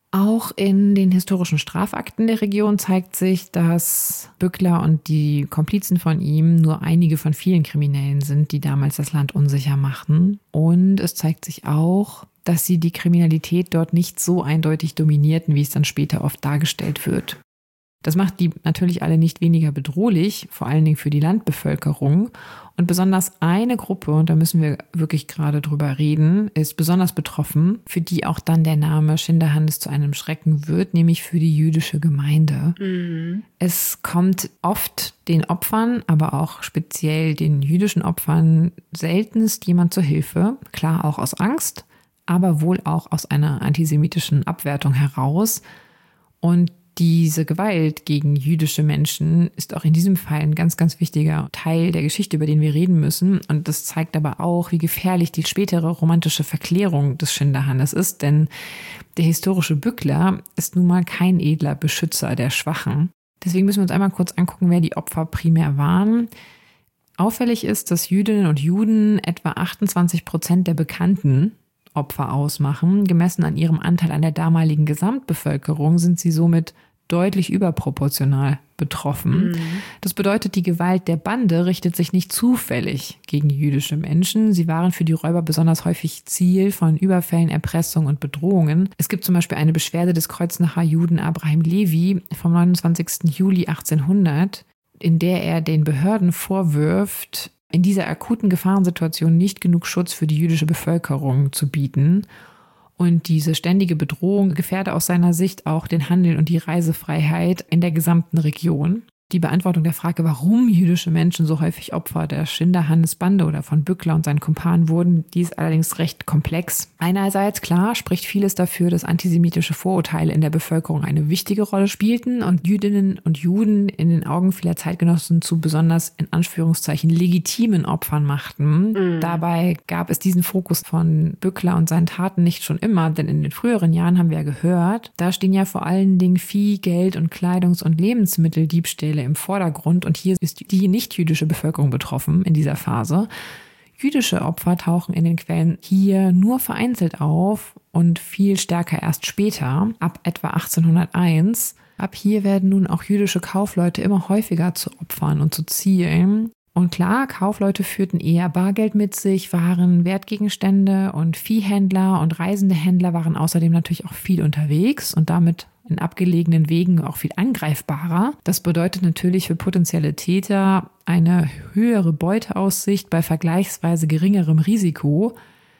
Auch in den historischen Strafakten der Region zeigt sich, dass Bückler und die Komplizen von ihm nur einige von vielen Kriminellen sind, die damals das Land unsicher machten. Und es zeigt sich auch, dass sie die Kriminalität dort nicht so eindeutig dominierten, wie es dann später oft dargestellt wird. Das macht die natürlich alle nicht weniger bedrohlich, vor allen Dingen für die Landbevölkerung. Und besonders eine Gruppe, und da müssen wir wirklich gerade drüber reden, ist besonders betroffen, für die auch dann der Name Schinderhannes zu einem Schrecken wird, nämlich für die jüdische Gemeinde. Mhm. Es kommt oft den Opfern, aber auch speziell den jüdischen Opfern seltenst jemand zur Hilfe. Klar auch aus Angst, aber wohl auch aus einer antisemitischen Abwertung heraus. Und diese Gewalt gegen jüdische Menschen ist auch in diesem Fall ein ganz, ganz wichtiger Teil der Geschichte, über den wir reden müssen. Und das zeigt aber auch, wie gefährlich die spätere romantische Verklärung des Schinderhannes ist. Denn der historische Bückler ist nun mal kein edler Beschützer der Schwachen. Deswegen müssen wir uns einmal kurz angucken, wer die Opfer primär waren. Auffällig ist, dass Jüdinnen und Juden etwa achtundzwanzig Prozent der bekannten Opfer ausmachen. Gemessen an ihrem Anteil an der damaligen Gesamtbevölkerung sind sie somit deutlich überproportional betroffen. Mhm. Das bedeutet, die Gewalt der Bande richtet sich nicht zufällig gegen jüdische Menschen. Sie waren für die Räuber besonders häufig Ziel von Überfällen, Erpressung und Bedrohungen. Es gibt zum Beispiel eine Beschwerde des Kreuznacher Juden Abraham Levi vom neunundzwanzigsten Juli achtzehnhundert, in der er den Behörden vorwirft, in dieser akuten Gefahrensituation nicht genug Schutz für die jüdische Bevölkerung zu bieten. Und diese ständige Bedrohung gefährde aus seiner Sicht auch den Handel und die Reisefreiheit in der gesamten Region. Die Beantwortung der Frage, warum jüdische Menschen so häufig Opfer der Schinderhannes-Bande oder von Bückler und seinen Kumpanen wurden, die ist allerdings recht komplex. Einerseits, klar, spricht vieles dafür, dass antisemitische Vorurteile in der Bevölkerung eine wichtige Rolle spielten und Jüdinnen und Juden in den Augen vieler Zeitgenossen zu besonders in Anführungszeichen legitimen Opfern machten. Mhm. Dabei gab es diesen Fokus von Bückler und seinen Taten nicht schon immer, denn in den früheren Jahren haben wir ja gehört, da stehen ja vor allen Dingen Vieh, Geld und Kleidungs- und Lebensmitteldiebstähle im Vordergrund und hier ist die nicht-jüdische Bevölkerung betroffen in dieser Phase. Jüdische Opfer tauchen in den Quellen hier nur vereinzelt auf und viel stärker erst später, ab etwa achtzehnhunderteins. Ab hier werden nun auch jüdische Kaufleute immer häufiger zu Opfern und zu Zielen. Und klar, Kaufleute führten eher Bargeld mit sich, waren Wertgegenstände und Viehhändler und reisende Händler waren außerdem natürlich auch viel unterwegs und damit in abgelegenen Wegen auch viel angreifbarer. Das bedeutet natürlich für potenzielle Täter eine höhere Beuteaussicht bei vergleichsweise geringerem Risiko.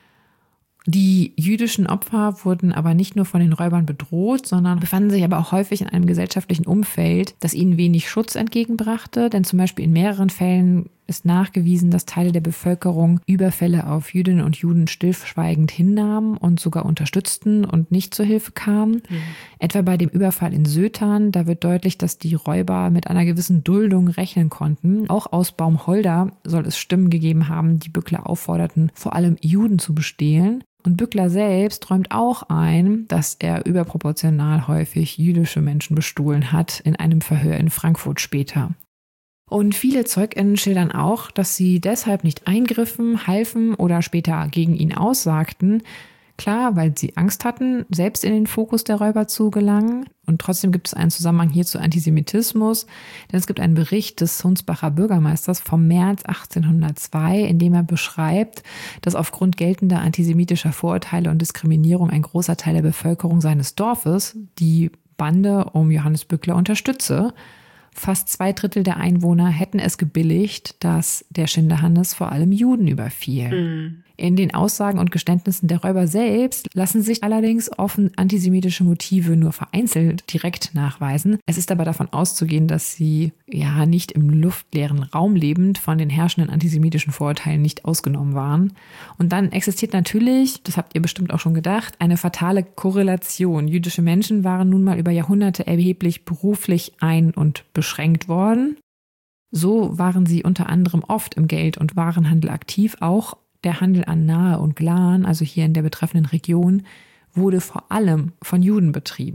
Die jüdischen Opfer wurden aber nicht nur von den Räubern bedroht, sondern befanden sich aber auch häufig in einem gesellschaftlichen Umfeld, das ihnen wenig Schutz entgegenbrachte. Denn zum Beispiel in mehreren Fällen ist nachgewiesen, dass Teile der Bevölkerung Überfälle auf Jüdinnen und Juden stillschweigend hinnahmen und sogar unterstützten und nicht zur Hilfe kamen. Mhm. Etwa bei dem Überfall in Sötern, da wird deutlich, dass die Räuber mit einer gewissen Duldung rechnen konnten. Auch aus Baumholder soll es Stimmen gegeben haben, die Bückler aufforderten, vor allem Juden zu bestehlen. Und Bückler selbst räumt auch ein, dass er überproportional häufig jüdische Menschen bestohlen hat, in einem Verhör in Frankfurt später. Und viele ZeugInnen schildern auch, dass sie deshalb nicht eingriffen, halfen oder später gegen ihn aussagten. Klar, weil sie Angst hatten, selbst in den Fokus der Räuber zu gelangen. Und trotzdem gibt es einen Zusammenhang hier zu Antisemitismus. Denn es gibt einen Bericht des Hunsbacher Bürgermeisters vom März achtzehnhundertzwei, in dem er beschreibt, dass aufgrund geltender antisemitischer Vorurteile und Diskriminierung ein großer Teil der Bevölkerung seines Dorfes die Bande um Johannes Bückler unterstütze. Fast zwei Drittel der Einwohner hätten es gebilligt, dass der Schinderhannes vor allem Juden überfiel. Mhm. In den Aussagen und Geständnissen der Räuber selbst lassen sich allerdings offen antisemitische Motive nur vereinzelt direkt nachweisen. Es ist aber davon auszugehen, dass sie ja nicht im luftleeren Raum lebend von den herrschenden antisemitischen Vorurteilen nicht ausgenommen waren. Und dann existiert natürlich, das habt ihr bestimmt auch schon gedacht, eine fatale Korrelation. Jüdische Menschen waren nun mal über Jahrhunderte erheblich beruflich ein- und beschränkt worden. So waren sie unter anderem oft im Geld- und Warenhandel aktiv, auch der Handel an Nahe und Glan, also hier in der betreffenden Region, wurde vor allem von Juden betrieben.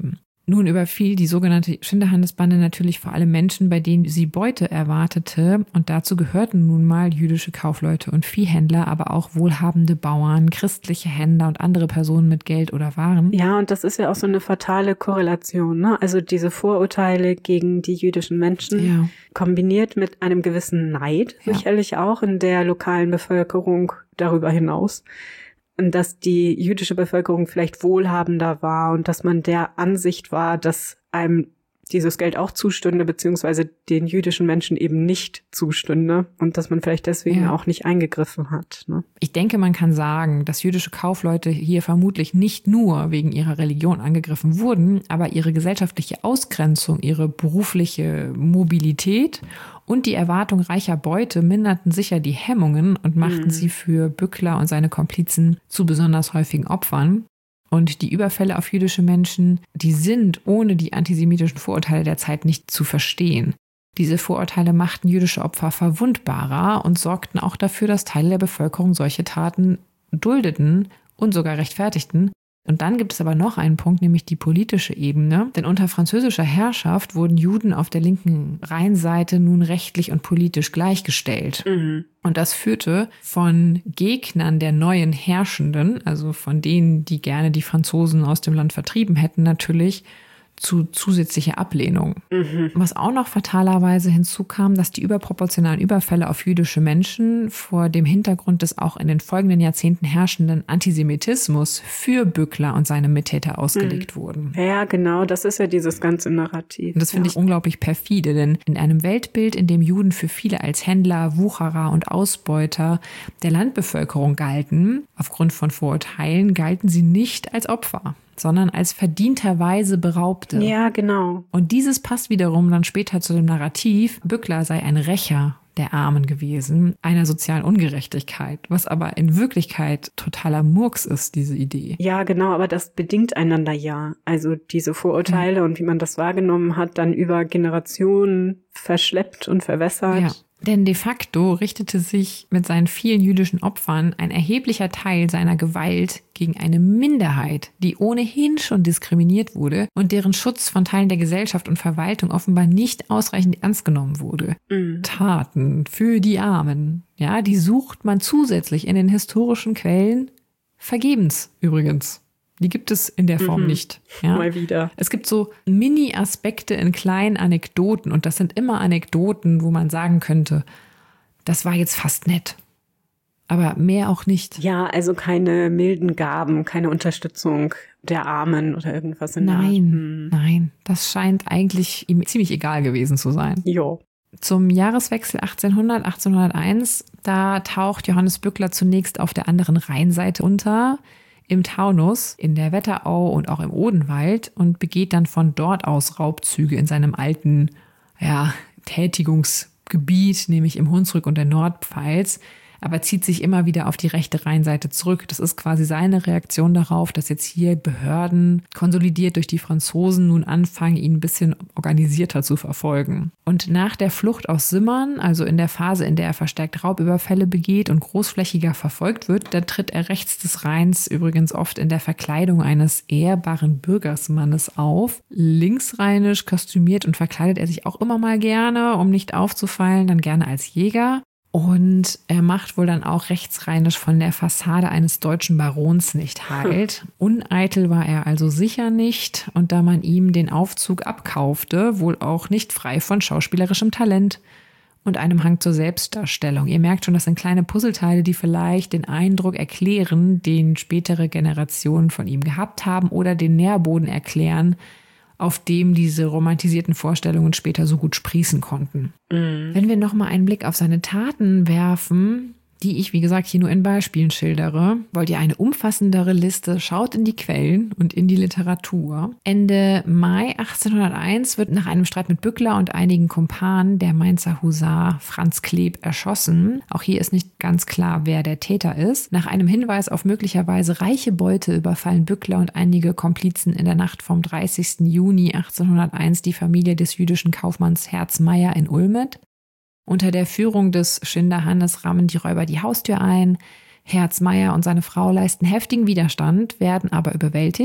Nun überfiel die sogenannte Schinderhannes-Bande natürlich vor allem Menschen, bei denen sie Beute erwartete. Und dazu gehörten nun mal jüdische Kaufleute und Viehhändler, aber auch wohlhabende Bauern, christliche Händler und andere Personen mit Geld oder Waren. Ja, und das ist ja auch so eine fatale Korrelation, ne? Also diese Vorurteile gegen die jüdischen Menschen, Ja. kombiniert mit einem gewissen Neid, Ja. sicherlich auch in der lokalen Bevölkerung darüber hinaus. Dass die jüdische Bevölkerung vielleicht wohlhabender war und dass man der Ansicht war, dass einem dieses Geld auch zustünde, beziehungsweise den jüdischen Menschen eben nicht zustünde und dass man vielleicht deswegen Ja. auch nicht eingegriffen hat. Ne? Ich denke, man kann sagen, dass jüdische Kaufleute hier vermutlich nicht nur wegen ihrer Religion angegriffen wurden, aber ihre gesellschaftliche Ausgrenzung, ihre berufliche Mobilität und die Erwartung reicher Beute minderten sicher die Hemmungen und machten Mhm. sie für Bückler und seine Komplizen zu besonders häufigen Opfern. Und die Überfälle auf jüdische Menschen, die sind ohne die antisemitischen Vorurteile der Zeit nicht zu verstehen. Diese Vorurteile machten jüdische Opfer verwundbarer und sorgten auch dafür, dass Teile der Bevölkerung solche Taten duldeten und sogar rechtfertigten. Und dann gibt es aber noch einen Punkt, nämlich die politische Ebene. Denn unter französischer Herrschaft wurden Juden auf der linken Rheinseite nun rechtlich und politisch gleichgestellt. Mhm. Und das führte von Gegnern der neuen Herrschenden, also von denen, die gerne die Franzosen aus dem Land vertrieben hätten, natürlich zu zusätzlicher Ablehnung. Mhm. Was auch noch fatalerweise hinzukam, dass die überproportionalen Überfälle auf jüdische Menschen vor dem Hintergrund des auch in den folgenden Jahrzehnten herrschenden Antisemitismus für Bückler und seine Mittäter ausgelegt Mhm. wurden. Ja, genau, das ist ja dieses ganze Narrativ. Und das finde ja. ich unglaublich perfide, denn in einem Weltbild, in dem Juden für viele als Händler, Wucherer und Ausbeuter der Landbevölkerung galten, aufgrund von Vorurteilen, galten sie nicht als Opfer, sondern als verdienterweise Beraubte. Ja, genau. Und dieses passt wiederum dann später zu dem Narrativ, Bückler sei ein Rächer der Armen gewesen, einer sozialen Ungerechtigkeit, was aber in Wirklichkeit totaler Murks ist, diese Idee. Ja, genau, aber das bedingt einander ja. Also diese Vorurteile Mhm. und wie man das wahrgenommen hat, dann über Generationen verschleppt und verwässert. Ja. Denn de facto richtete sich mit seinen vielen jüdischen Opfern ein erheblicher Teil seiner Gewalt gegen eine Minderheit, die ohnehin schon diskriminiert wurde und deren Schutz von Teilen der Gesellschaft und Verwaltung offenbar nicht ausreichend ernst genommen wurde. Mhm. Taten für die Armen, ja, die sucht man zusätzlich in den historischen Quellen, vergebens übrigens. Die gibt es in der Form Mhm. nicht. Ja. Mal wieder. Es gibt so Mini-Aspekte in kleinen Anekdoten und das sind immer Anekdoten, wo man sagen könnte, das war jetzt fast nett. Aber mehr auch nicht. Ja, also keine milden Gaben, keine Unterstützung der Armen oder irgendwas in der Art. Nein, Hm. nein, das scheint eigentlich ihm ziemlich egal gewesen zu sein. Jo. Zum Jahreswechsel achtzehnhundert, achtzehnhunderteins, da taucht Johannes Bückler zunächst auf der anderen Rheinseite unter, im Taunus, in der Wetterau und auch im Odenwald und begeht dann von dort aus Raubzüge in seinem alten, ja, Tätigungsgebiet, nämlich im Hunsrück und der Nordpfalz, aber zieht sich immer wieder auf die rechte Rheinseite zurück. Das ist quasi seine Reaktion darauf, dass jetzt hier Behörden, konsolidiert durch die Franzosen, nun anfangen, ihn ein bisschen organisierter zu verfolgen. Und nach der Flucht aus Simmern, also in der Phase, in der er verstärkt Raubüberfälle begeht und großflächiger verfolgt wird, da tritt er rechts des Rheins übrigens oft in der Verkleidung eines ehrbaren Bürgersmannes auf. Linksrheinisch kostümiert und verkleidet er sich auch immer mal gerne, um nicht aufzufallen, dann gerne als Jäger. Und er macht wohl dann auch rechtsrheinisch von der Fassade eines deutschen Barons nicht halt. Uneitel war er also sicher nicht. Und da man ihm den Aufzug abkaufte, wohl auch nicht frei von schauspielerischem Talent und einem Hang zur Selbstdarstellung. Ihr merkt schon, das sind kleine Puzzleteile, die vielleicht den Eindruck erklären, den spätere Generationen von ihm gehabt haben oder den Nährboden erklären, auf dem diese romantisierten Vorstellungen später so gut sprießen konnten. Mhm. Wenn wir nochmal einen Blick auf seine Taten werfen, die ich, wie gesagt, hier nur in Beispielen schildere, wollt ihr eine umfassendere Liste, schaut in die Quellen und in die Literatur. Ende Mai achtzehnhunderteins wird nach einem Streit mit Bückler und einigen Kumpanen der Mainzer Husar Franz Kleb erschossen. Auch hier ist nicht ganz klar, wer der Täter ist. Nach einem Hinweis auf möglicherweise reiche Beute überfallen Bückler und einige Komplizen in der Nacht vom dreißigsten Juni achtzehnhunderteins die Familie des jüdischen Kaufmanns Herz Meyer in Ulmet. Unter der Führung des Schinderhannes rammen die Räuber die Haustür ein. Herz Meyer und seine Frau leisten heftigen Widerstand, werden aber überwältigt.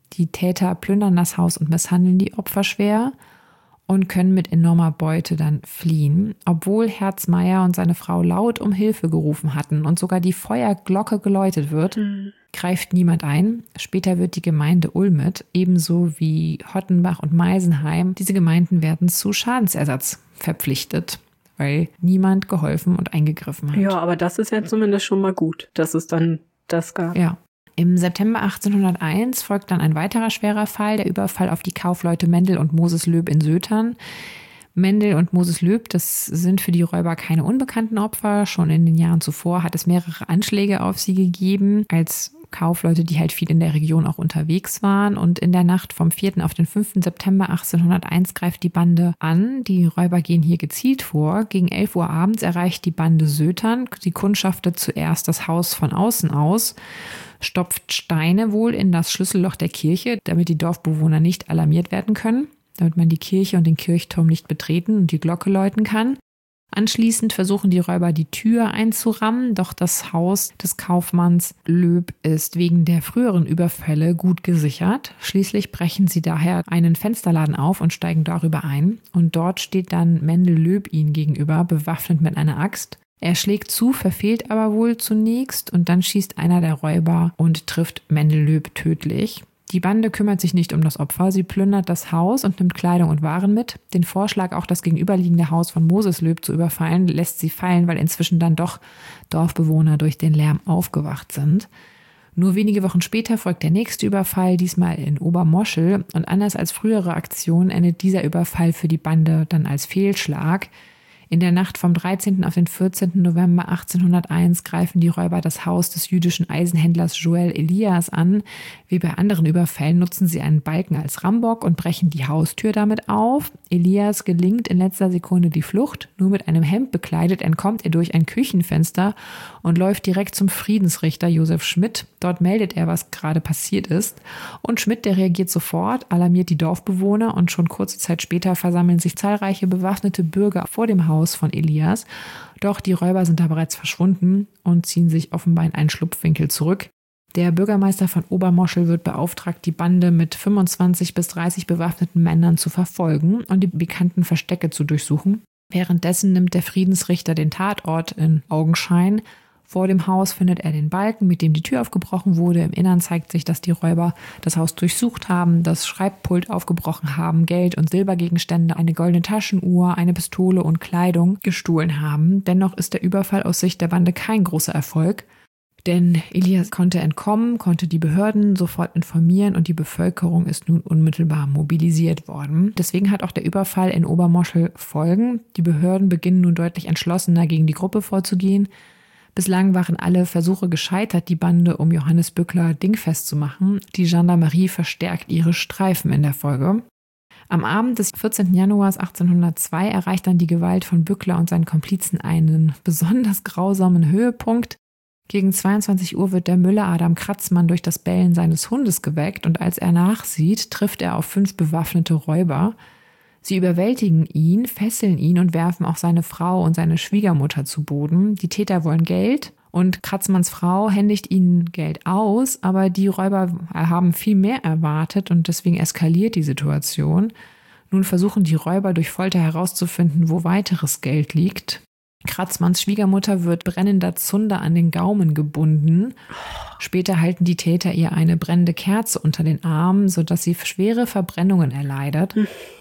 Die Täter plündern das Haus und misshandeln die Opfer schwer und können mit enormer Beute dann fliehen, obwohl Herzmeier und seine Frau laut um Hilfe gerufen hatten und sogar die Feuerglocke geläutet wird, mhm. greift niemand ein. Später wird die Gemeinde Ulmet, ebenso wie Hottenbach und Meisenheim, diese Gemeinden werden zu Schadensersatz verpflichtet, weil niemand geholfen und eingegriffen hat. Ja, aber das ist ja zumindest schon mal gut, dass es dann das gab. Ja. Im September achtzehnhunderteins folgt dann ein weiterer schwerer Fall, der Überfall auf die Kaufleute Mendel und Moses Löb in Sötern. Mendel und Moses Löb, das sind für die Räuber keine unbekannten Opfer. Schon in den Jahren zuvor hat es mehrere Anschläge auf sie gegeben, als Kaufleute, die halt viel in der Region auch unterwegs waren. Und in der Nacht vom vierten auf den fünften September achtzehnhunderteins greift die Bande an. Die Räuber gehen hier gezielt vor. Gegen elf Uhr abends erreicht die Bande Sötern. Sie kundschaftet zuerst das Haus von außen aus, stopft Steine wohl in das Schlüsselloch der Kirche, damit die Dorfbewohner nicht alarmiert werden können, damit man die Kirche und den Kirchturm nicht betreten und die Glocke läuten kann. Anschließend versuchen die Räuber, die Tür einzurammen, doch das Haus des Kaufmanns Löb ist wegen der früheren Überfälle gut gesichert. Schließlich brechen sie daher einen Fensterladen auf und steigen darüber ein. Und dort steht dann Mendel Löb ihnen gegenüber, bewaffnet mit einer Axt. Er schlägt zu, verfehlt aber wohl zunächst und dann schießt einer der Räuber und trifft Mendel Löb tödlich. Die Bande kümmert sich nicht um das Opfer, sie plündert das Haus und nimmt Kleidung und Waren mit. Den Vorschlag, auch das gegenüberliegende Haus von Moses Löb zu überfallen, lässt sie fallen, weil inzwischen dann doch Dorfbewohner durch den Lärm aufgewacht sind. Nur wenige Wochen später folgt der nächste Überfall, diesmal in Obermoschel. Und anders als frühere Aktionen endet dieser Überfall für die Bande dann als Fehlschlag. In der Nacht vom dreizehnten auf den vierzehnten November achtzehnhunderteins greifen die Räuber das Haus des jüdischen Eisenhändlers Joel Elias an. Wie bei anderen Überfällen nutzen sie einen Balken als Rambock und brechen die Haustür damit auf. Elias gelingt in letzter Sekunde die Flucht. Nur mit einem Hemd bekleidet entkommt er durch ein Küchenfenster und läuft direkt zum Friedensrichter Josef Schmidt. Dort meldet er, was gerade passiert ist. Und Schmidt, der reagiert sofort, alarmiert die Dorfbewohner und schon kurze Zeit später versammeln sich zahlreiche bewaffnete Bürger vor dem Haus von Elias. Doch die Räuber sind da bereits verschwunden und ziehen sich offenbar in einen Schlupfwinkel zurück. Der Bürgermeister von Obermoschel wird beauftragt, die Bande mit fünfundzwanzig bis dreißig bewaffneten Männern zu verfolgen und die bekannten Verstecke zu durchsuchen. Währenddessen nimmt der Friedensrichter den Tatort in Augenschein. Vor dem Haus findet er den Balken, mit dem die Tür aufgebrochen wurde. Im Innern zeigt sich, dass die Räuber das Haus durchsucht haben, das Schreibpult aufgebrochen haben, Geld- und Silbergegenstände, eine goldene Taschenuhr, eine Pistole und Kleidung gestohlen haben. Dennoch ist der Überfall aus Sicht der Bande kein großer Erfolg. Denn Elias konnte entkommen, konnte die Behörden sofort informieren und die Bevölkerung ist nun unmittelbar mobilisiert worden. Deswegen hat auch der Überfall in Obermoschel Folgen. Die Behörden beginnen nun deutlich entschlossener gegen die Gruppe vorzugehen. Bislang waren alle Versuche gescheitert, die Bande um Johannes Bückler dingfest zu machen. Die Gendarmerie verstärkt ihre Streifen in der Folge. Am Abend des vierzehnten Januar achtzehnhundertzwei erreicht dann die Gewalt von Bückler und seinen Komplizen einen besonders grausamen Höhepunkt. Gegen zweiundzwanzig Uhr wird der Müller Adam Kratzmann durch das Bellen seines Hundes geweckt und als er nachsieht, trifft er auf fünf bewaffnete Räuber. Sie überwältigen ihn, fesseln ihn und werfen auch seine Frau und seine Schwiegermutter zu Boden. Die Täter wollen Geld und Kratzmanns Frau händigt ihnen Geld aus, aber die Räuber haben viel mehr erwartet und deswegen eskaliert die Situation. Nun versuchen die Räuber durch Folter herauszufinden, wo weiteres Geld liegt. Kratzmanns Schwiegermutter wird brennender Zunder an den Gaumen gebunden. Später halten die Täter ihr eine brennende Kerze unter den Arm, sodass sie schwere Verbrennungen erleidet.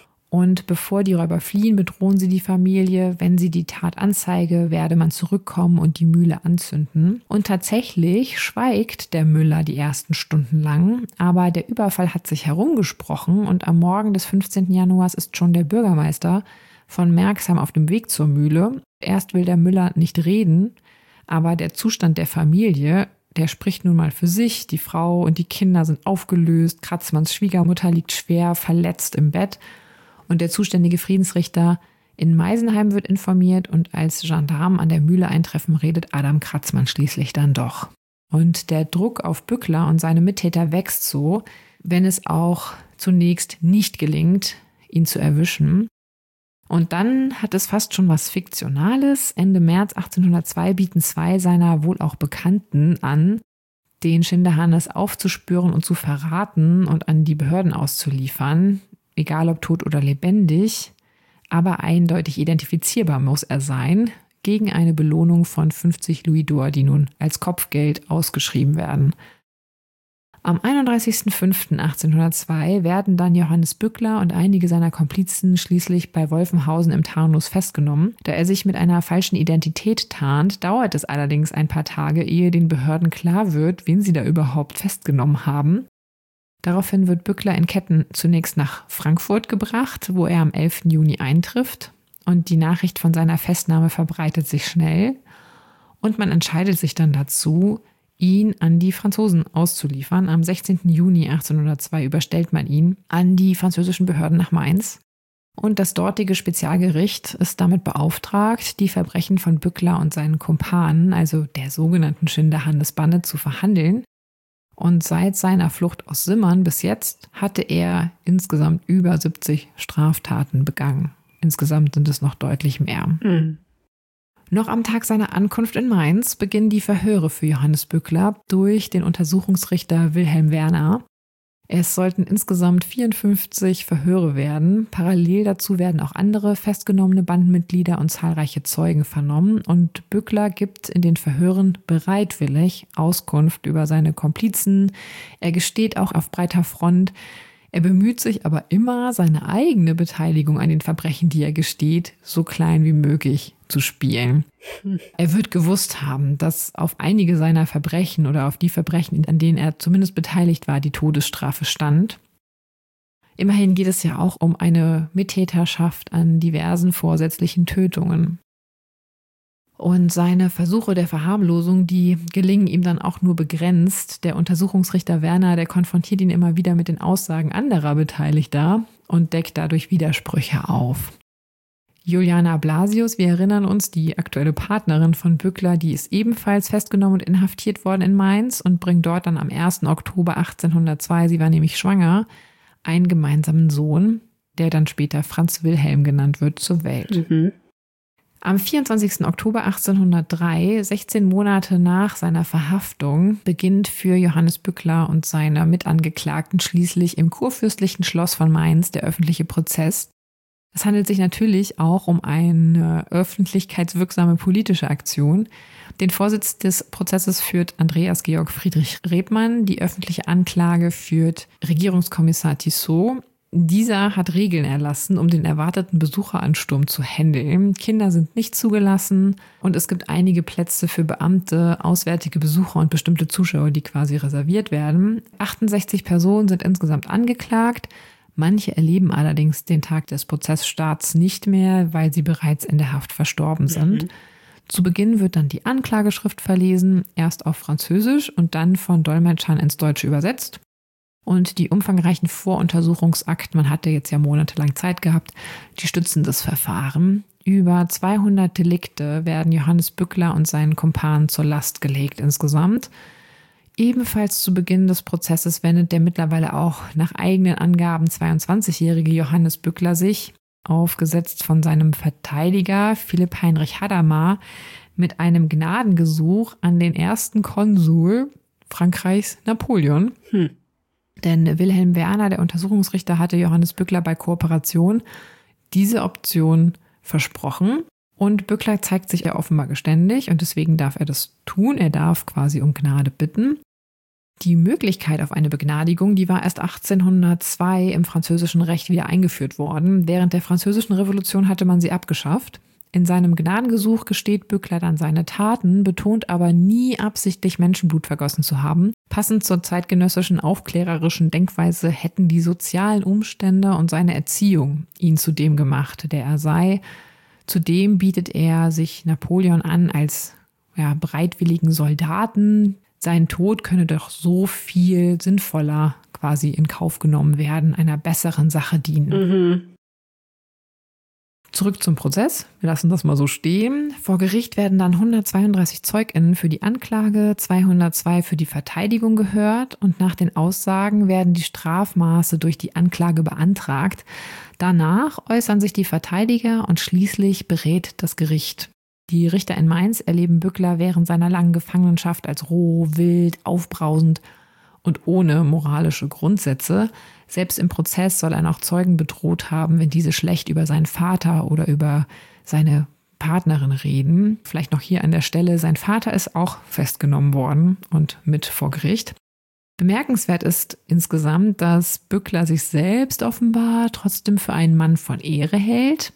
Und bevor die Räuber fliehen, bedrohen sie die Familie. Wenn sie die Tat anzeige, werde man zurückkommen und die Mühle anzünden. Und tatsächlich schweigt der Müller die ersten Stunden lang. Aber der Überfall hat sich herumgesprochen und am Morgen des fünfzehnten Januars ist schon der Bürgermeister von Merxheim auf dem Weg zur Mühle. Erst will der Müller nicht reden, aber der Zustand der Familie, der spricht nun mal für sich. Die Frau und die Kinder sind aufgelöst. Kratzmanns Schwiegermutter liegt schwer verletzt im Bett. Und der zuständige Friedensrichter in Meisenheim wird informiert und als Gendarmen an der Mühle eintreffen, redet Adam Kratzmann schließlich dann doch. Und der Druck auf Bückler und seine Mittäter wächst so, wenn es auch zunächst nicht gelingt, ihn zu erwischen. Und dann hat es fast schon was Fiktionales. Ende März achtzehnhundertzwei bieten zwei seiner wohl auch Bekannten an, den Schinderhannes aufzuspüren und zu verraten und an die Behörden auszuliefern, egal ob tot oder lebendig, aber eindeutig identifizierbar muss er sein, gegen eine Belohnung von fünfzig Louisd'Or, die nun als Kopfgeld ausgeschrieben werden. Am einunddreißigsten fünften achtzehnhundertzwei werden dann Johannes Bückler und einige seiner Komplizen schließlich bei Wolfenhausen im Taunus festgenommen. Da er sich mit einer falschen Identität tarnt, dauert es allerdings ein paar Tage, ehe den Behörden klar wird, wen sie da überhaupt festgenommen haben. Daraufhin wird Bückler in Ketten zunächst nach Frankfurt gebracht, wo er am elften Juni eintrifft. Und die Nachricht von seiner Festnahme verbreitet sich schnell. Und man entscheidet sich dann dazu, ihn an die Franzosen auszuliefern. Am sechzehnten Juni achtzehnhundertzwei überstellt man ihn an die französischen Behörden nach Mainz. Und das dortige Spezialgericht ist damit beauftragt, die Verbrechen von Bückler und seinen Kumpanen, also der sogenannten Schinderhannes-Bande, zu verhandeln. Und seit seiner Flucht aus Simmern bis jetzt hatte er insgesamt über siebzig Straftaten begangen. Insgesamt sind es noch deutlich mehr. Mhm. Noch am Tag seiner Ankunft in Mainz beginnen die Verhöre für Johannes Bückler durch den Untersuchungsrichter Wilhelm Werner. Es sollten insgesamt vierundfünfzig Verhöre werden. Parallel dazu werden auch andere festgenommene Bandenmitglieder und zahlreiche Zeugen vernommen. Und Bückler gibt in den Verhören bereitwillig Auskunft über seine Komplizen. Er gesteht auch auf breiter Front. Er bemüht sich aber immer, seine eigene Beteiligung an den Verbrechen, die er gesteht, so klein wie möglich zu spielen. Er wird gewusst haben, dass auf einige seiner Verbrechen oder auf die Verbrechen, an denen er zumindest beteiligt war, die Todesstrafe stand. Immerhin geht es ja auch um eine Mittäterschaft an diversen vorsätzlichen Tötungen. Und seine Versuche der Verharmlosung, die gelingen ihm dann auch nur begrenzt. Der Untersuchungsrichter Werner, der konfrontiert ihn immer wieder mit den Aussagen anderer Beteiligter und deckt dadurch Widersprüche auf. Juliana Blasius, wir erinnern uns, die aktuelle Partnerin von Bückler, die ist ebenfalls festgenommen und inhaftiert worden in Mainz und bringt dort dann am ersten Oktober achtzehnhundertzwei, sie war nämlich schwanger, einen gemeinsamen Sohn, der dann später Franz Wilhelm genannt wird, zur Welt. Mhm. Am vierundzwanzigsten Oktober achtzehnhundertdrei, sechzehn Monate nach seiner Verhaftung, beginnt für Johannes Bückler und seine Mitangeklagten schließlich im kurfürstlichen Schloss von Mainz der öffentliche Prozess. Es handelt sich natürlich auch um eine öffentlichkeitswirksame politische Aktion. Den Vorsitz des Prozesses führt Andreas Georg Friedrich Rebmann, die öffentliche Anklage führt Regierungskommissar Tissot. Dieser hat Regeln erlassen, um den erwarteten Besucheransturm zu handeln. Kinder sind nicht zugelassen und es gibt einige Plätze für Beamte, auswärtige Besucher und bestimmte Zuschauer, die quasi reserviert werden. achtundsechzig Personen sind insgesamt angeklagt. Manche erleben allerdings den Tag des Prozessstarts nicht mehr, weil sie bereits in der Haft verstorben sind. Mhm. Zu Beginn wird dann die Anklageschrift verlesen, erst auf Französisch und dann von Dolmetschern ins Deutsche übersetzt. Und die umfangreichen Voruntersuchungsakten, man hatte jetzt ja monatelang Zeit gehabt, die stützen das Verfahren. Über zweihundert Delikte werden Johannes Bückler und seinen Kumpanen zur Last gelegt insgesamt. Ebenfalls zu Beginn des Prozesses wendet der mittlerweile auch nach eigenen Angaben zweiundzwanzigjährige Johannes Bückler sich, aufgesetzt von seinem Verteidiger Philipp Heinrich Hadamar, mit einem Gnadengesuch an den ersten Konsul Frankreichs, Napoleon. Hm. Denn Wilhelm Werner, der Untersuchungsrichter, hatte Johannes Bückler bei Kooperation diese Option versprochen. Und Bückler zeigt sich ja offenbar geständig und deswegen darf er das tun. Er darf quasi um Gnade bitten. Die Möglichkeit auf eine Begnadigung, die war erst achtzehnhundertzwei im französischen Recht wieder eingeführt worden. Während der Französischen Revolution hatte man sie abgeschafft. In seinem Gnadengesuch gesteht Bückler dann seine Taten, betont aber nie absichtlich Menschenblut vergossen zu haben. Passend zur zeitgenössischen aufklärerischen Denkweise hätten die sozialen Umstände und seine Erziehung ihn zu dem gemacht, der er sei. Zudem bietet er sich Napoleon an als ja, bereitwilligen Soldaten. Sein Tod könne doch so viel sinnvoller quasi in Kauf genommen werden, einer besseren Sache dienen. Mhm. Zurück zum Prozess. Wir lassen das mal so stehen. Vor Gericht werden dann hundertzweiunddreißig ZeugInnen für die Anklage, zweihundertzwei für die Verteidigung gehört und nach den Aussagen werden die Strafmaße durch die Anklage beantragt. Danach äußern sich die Verteidiger und schließlich berät das Gericht. Die Richter in Mainz erleben Bückler während seiner langen Gefangenschaft als roh, wild, aufbrausend und ohne moralische Grundsätze. Selbst im Prozess soll er noch Zeugen bedroht haben, wenn diese schlecht über seinen Vater oder über seine Partnerin reden. Vielleicht noch hier an der Stelle, sein Vater ist auch festgenommen worden und mit vor Gericht. Bemerkenswert ist insgesamt, dass Bückler sich selbst offenbar trotzdem für einen Mann von Ehre hält.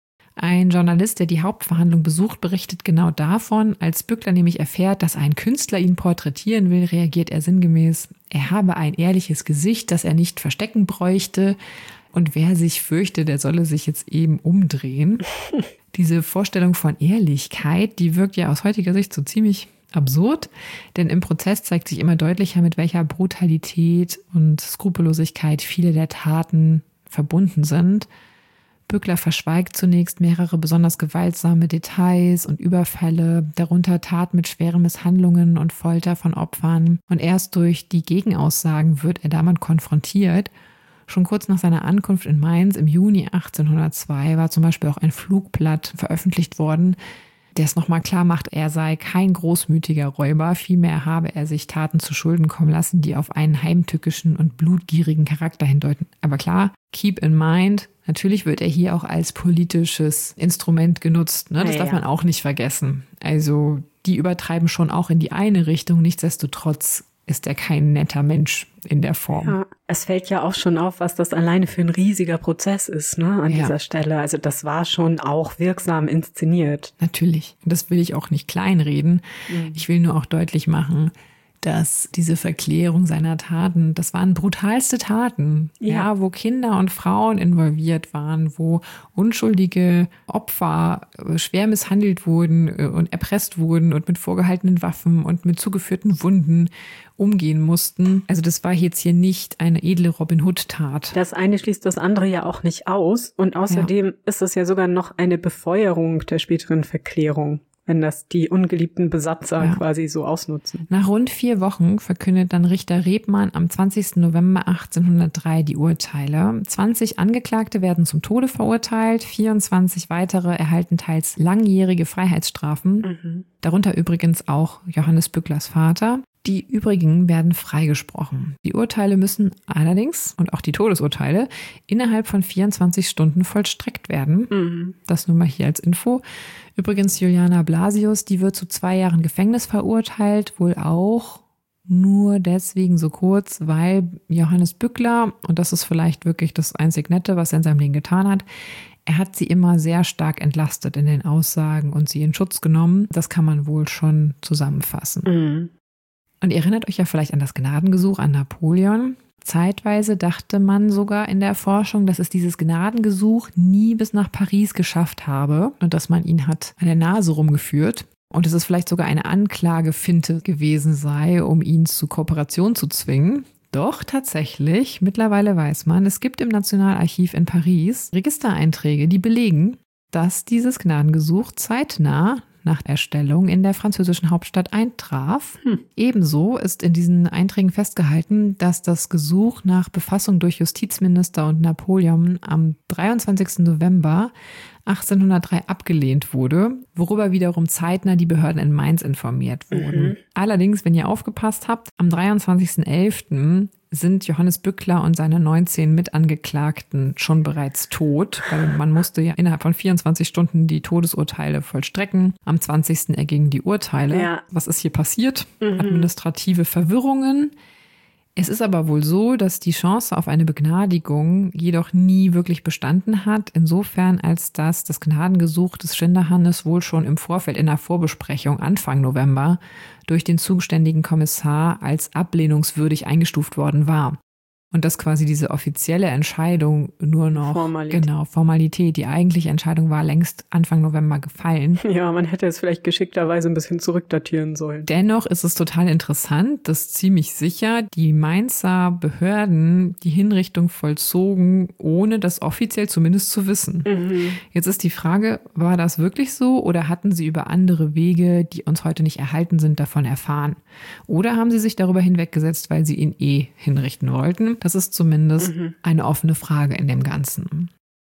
Ein Journalist, der die Hauptverhandlung besucht, berichtet genau davon. Als Bückler nämlich erfährt, dass ein Künstler ihn porträtieren will, reagiert er sinngemäß, er habe ein ehrliches Gesicht, das er nicht verstecken bräuchte. Und wer sich fürchte, der solle sich jetzt eben umdrehen. Diese Vorstellung von Ehrlichkeit, die wirkt ja aus heutiger Sicht so ziemlich absurd, denn im Prozess zeigt sich immer deutlicher, mit welcher Brutalität und Skrupellosigkeit viele der Taten verbunden sind. Bückler verschweigt zunächst mehrere besonders gewaltsame Details und Überfälle, darunter Taten mit schweren Misshandlungen und Folter von Opfern. Und erst durch die Gegenaussagen wird er damit konfrontiert. Schon kurz nach seiner Ankunft in Mainz im Juni achtzehnhundertzwei war zum Beispiel auch ein Flugblatt veröffentlicht worden, der es nochmal klar macht, er sei kein großmütiger Räuber, vielmehr habe er sich Taten zu Schulden kommen lassen, die auf einen heimtückischen und blutgierigen Charakter hindeuten. Aber klar, keep in mind, natürlich wird er hier auch als politisches Instrument genutzt. Ne? Das ja, darf man auch nicht vergessen. Also die übertreiben schon auch in die eine Richtung, nichtsdestotrotz ist er kein netter Mensch in der Form. Ja, es fällt ja auch schon auf, was das alleine für ein riesiger Prozess ist, ne, an ja. dieser Stelle. Also das war schon auch wirksam inszeniert. Natürlich. Das will ich auch nicht kleinreden. Mhm. Ich will nur auch deutlich machen, dass diese Verklärung seiner Taten, das waren brutalste Taten, ja. ja, wo Kinder und Frauen involviert waren, wo unschuldige Opfer schwer misshandelt wurden und erpresst wurden und mit vorgehaltenen Waffen und mit zugeführten Wunden umgehen mussten. Also das war jetzt hier nicht eine edle Robin Hood-Tat. Das eine schließt das andere ja auch nicht aus. Und außerdem ja. ist es ja sogar noch eine Befeuerung der späteren Verklärung, wenn das die ungeliebten Besatzer ja. quasi so ausnutzen. Nach rund vier Wochen verkündet dann Richter Rebmann am zwanzigsten November achtzehnhundertdrei die Urteile. zwanzig Angeklagte werden zum Tode verurteilt, vierundzwanzig weitere erhalten teils langjährige Freiheitsstrafen, mhm. darunter übrigens auch Johannes Bücklers Vater. Die übrigen werden freigesprochen. Die Urteile müssen allerdings, und auch die Todesurteile, innerhalb von vierundzwanzig Stunden vollstreckt werden. Mhm. Das nur mal hier als Info. Übrigens Juliana Blasius, die wird zu zwei Jahren Gefängnis verurteilt, wohl auch nur deswegen so kurz, weil Johannes Bückler, und das ist vielleicht wirklich das einzig Nette, was er in seinem Leben getan hat, er hat sie immer sehr stark entlastet in den Aussagen und sie in Schutz genommen. Das kann man wohl schon zusammenfassen. Mhm. Und ihr erinnert euch ja vielleicht an das Gnadengesuch an Napoleon. Zeitweise dachte man sogar in der Forschung, dass es dieses Gnadengesuch nie bis nach Paris geschafft habe und dass man ihn hat an der Nase rumgeführt. Und dass es vielleicht sogar eine Anklagefinte gewesen sei, um ihn zu Kooperation zu zwingen. Doch tatsächlich, mittlerweile weiß man, es gibt im Nationalarchiv in Paris Registereinträge, die belegen, dass dieses Gnadengesuch zeitnah nach Erstellung in der französischen Hauptstadt eintraf. Hm. Ebenso ist in diesen Einträgen festgehalten, dass das Gesuch nach Befassung durch Justizminister und Napoleon am dreiundzwanzigsten November achtzehnhundertdrei abgelehnt wurde, worüber wiederum zeitnah die Behörden in Mainz informiert wurden. Mhm. Allerdings, wenn ihr aufgepasst habt, am dreiundzwanzigsten elften sind Johannes Bückler und seine neunzehn Mitangeklagten schon bereits tot, weil man musste ja innerhalb von vierundzwanzig Stunden die Todesurteile vollstrecken. Am zwanzigsten ergingen die Urteile. Ja. Was ist hier passiert? Mhm. Administrative Verwirrungen. Es ist aber wohl so, dass die Chance auf eine Begnadigung jedoch nie wirklich bestanden hat, insofern als dass das Gnadengesuch des Schinderhannes wohl schon im Vorfeld in der Vorbesprechung Anfang November durch den zuständigen Kommissar als ablehnungswürdig eingestuft worden war. Und dass quasi diese offizielle Entscheidung nur noch, Formalität. genau, Formalität, die eigentliche Entscheidung war längst Anfang November gefallen. Ja, man hätte es vielleicht geschickterweise ein bisschen zurückdatieren sollen. Dennoch ist es total interessant, dass ziemlich sicher die Mainzer Behörden die Hinrichtung vollzogen, ohne das offiziell zumindest zu wissen. Mhm. Jetzt ist die Frage, war das wirklich so oder hatten sie über andere Wege, die uns heute nicht erhalten sind, davon erfahren? Oder haben sie sich darüber hinweggesetzt, weil sie ihn eh hinrichten wollten? Das ist zumindest mhm. eine offene Frage in dem Ganzen.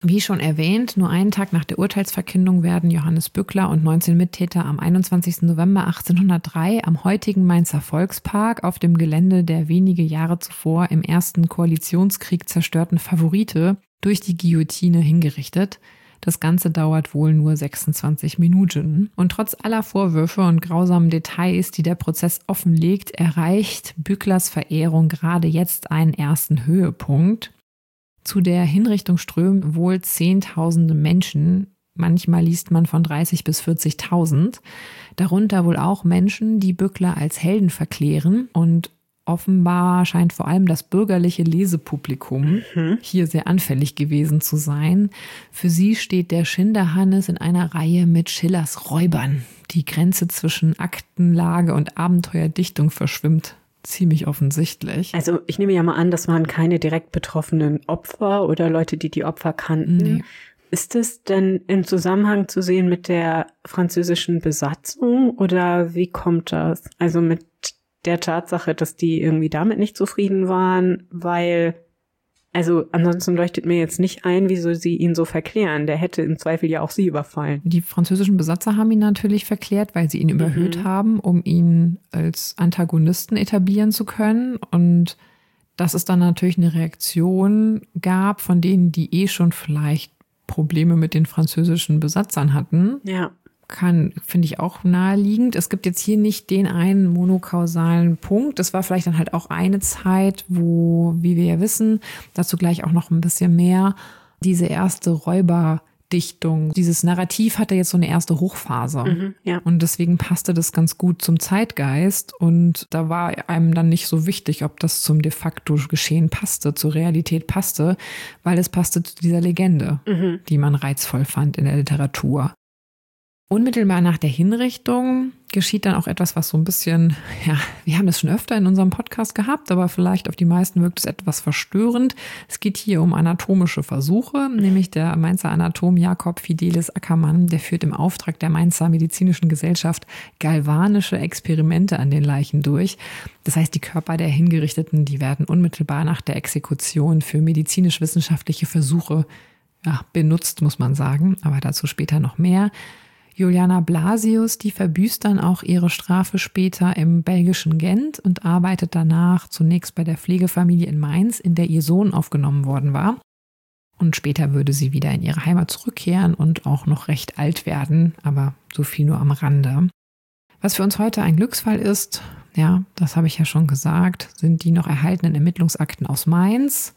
Wie schon erwähnt, nur einen Tag nach der Urteilsverkündung werden Johannes Bückler und neunzehn Mittäter am einundzwanzigsten November achtzehnhundertdrei am heutigen Mainzer Volkspark auf dem Gelände der wenige Jahre zuvor im ersten Koalitionskrieg zerstörten Favorite durch die Guillotine hingerichtet. Das Ganze dauert wohl nur sechsundzwanzig Minuten. Und trotz aller Vorwürfe und grausamen Details, die der Prozess offenlegt, erreicht Bücklers Verehrung gerade jetzt einen ersten Höhepunkt. Zu der Hinrichtung strömen wohl Zehntausende Menschen. Manchmal liest man von dreißig bis vierzigtausend. Darunter wohl auch Menschen, die Bückler als Helden verklären. Und offenbar scheint vor allem das bürgerliche Lesepublikum mhm. hier sehr anfällig gewesen zu sein. Für sie steht der Schinderhannes in einer Reihe mit Schillers Räubern. Die Grenze zwischen Aktenlage und Abenteuerdichtung verschwimmt ziemlich offensichtlich. Also ich nehme ja mal an, das waren keine direkt betroffenen Opfer oder Leute, die die Opfer kannten. Nee. Ist es denn im Zusammenhang zu sehen mit der französischen Besatzung oder wie kommt das? Also mit der Tatsache, dass die irgendwie damit nicht zufrieden waren, weil, also ansonsten leuchtet mir jetzt nicht ein, wieso sie ihn so verklären. Der hätte im Zweifel ja auch sie überfallen. Die französischen Besatzer haben ihn natürlich verklärt, weil sie ihn überhöht mhm. haben, um ihn als Antagonisten etablieren zu können. Und dass es dann natürlich eine Reaktion gab von denen, die eh schon vielleicht Probleme mit den französischen Besatzern hatten. Ja. Kann, finde ich auch naheliegend. Es gibt jetzt hier nicht den einen monokausalen Punkt. Es war vielleicht dann halt auch eine Zeit, wo, wie wir ja wissen, dazu gleich auch noch ein bisschen mehr, diese erste Räuberdichtung, dieses Narrativ hatte jetzt so eine erste Hochphase. Mhm, ja. Und deswegen passte das ganz gut zum Zeitgeist. Und da war einem dann nicht so wichtig, ob das zum de facto Geschehen passte, zur Realität passte, weil es passte zu dieser Legende, mhm. die man reizvoll fand in der Literatur. Unmittelbar nach der Hinrichtung geschieht dann auch etwas, was so ein bisschen, ja, wir haben das schon öfter in unserem Podcast gehabt, aber vielleicht auf die meisten wirkt es etwas verstörend. Es geht hier um anatomische Versuche, nämlich der Mainzer Anatom Jakob Fidelis Ackermann, der führt im Auftrag der Mainzer Medizinischen Gesellschaft galvanische Experimente an den Leichen durch. Das heißt, die Körper der Hingerichteten, die werden unmittelbar nach der Exekution für medizinisch-wissenschaftliche Versuche ja, benutzt, muss man sagen, aber dazu später noch mehr. Juliana Blasius, die verbüßt dann auch ihre Strafe später im belgischen Gent und arbeitet danach zunächst bei der Pflegefamilie in Mainz, in der ihr Sohn aufgenommen worden war. Und später würde sie wieder in ihre Heimat zurückkehren und auch noch recht alt werden, aber so viel nur am Rande. Was für uns heute ein Glücksfall ist, ja, das habe ich ja schon gesagt, sind die noch erhaltenen Ermittlungsakten aus Mainz,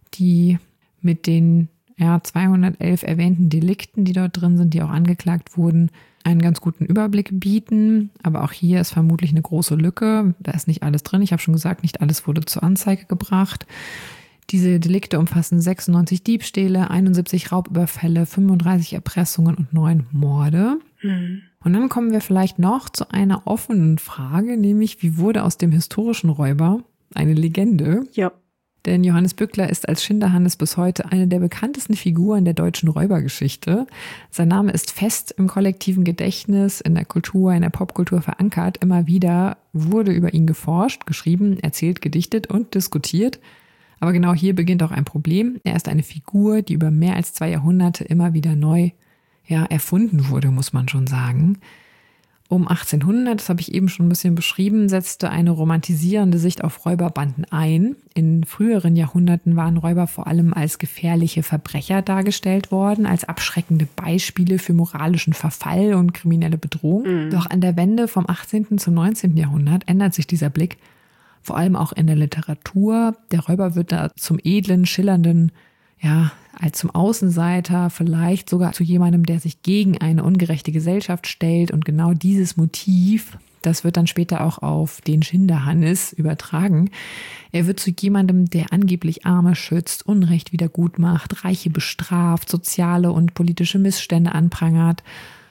die mit den ja, zweihundertelf erwähnten Delikten, die dort drin sind, die auch angeklagt wurden, einen ganz guten Überblick bieten. Aber auch hier ist vermutlich eine große Lücke. Da ist nicht alles drin. Ich habe schon gesagt, nicht alles wurde zur Anzeige gebracht. Diese Delikte umfassen sechsundneunzig Diebstähle, einundsiebzig Raubüberfälle, fünfunddreißig Erpressungen und neun Morde. Mhm. Und dann kommen wir vielleicht noch zu einer offenen Frage, nämlich wie wurde aus dem historischen Räuber eine Legende? Ja. Denn Johannes Bückler ist als Schinderhannes bis heute eine der bekanntesten Figuren der deutschen Räubergeschichte. Sein Name ist fest im kollektiven Gedächtnis, in der Kultur, in der Popkultur verankert. Immer wieder wurde über ihn geforscht, geschrieben, erzählt, gedichtet und diskutiert. Aber genau hier beginnt auch ein Problem. Er ist eine Figur, die über mehr als zwei Jahrhunderte immer wieder neu ja, erfunden wurde, muss man schon sagen. Um achtzehnhundert, das habe ich eben schon ein bisschen beschrieben, setzte eine romantisierende Sicht auf Räuberbanden ein. In früheren Jahrhunderten waren Räuber vor allem als gefährliche Verbrecher dargestellt worden, als abschreckende Beispiele für moralischen Verfall und kriminelle Bedrohung. Mhm. Doch an der Wende vom achtzehnten zum neunzehnten Jahrhundert ändert sich dieser Blick, vor allem auch in der Literatur. Der Räuber wird da zum edlen, schillernden, ja, als zum Außenseiter, vielleicht sogar zu jemandem, der sich gegen eine ungerechte Gesellschaft stellt. Und genau dieses Motiv, das wird dann später auch auf den Schinderhannes übertragen. Er wird zu jemandem, der angeblich Arme schützt, Unrecht wiedergutmacht, Reiche bestraft, soziale und politische Missstände anprangert.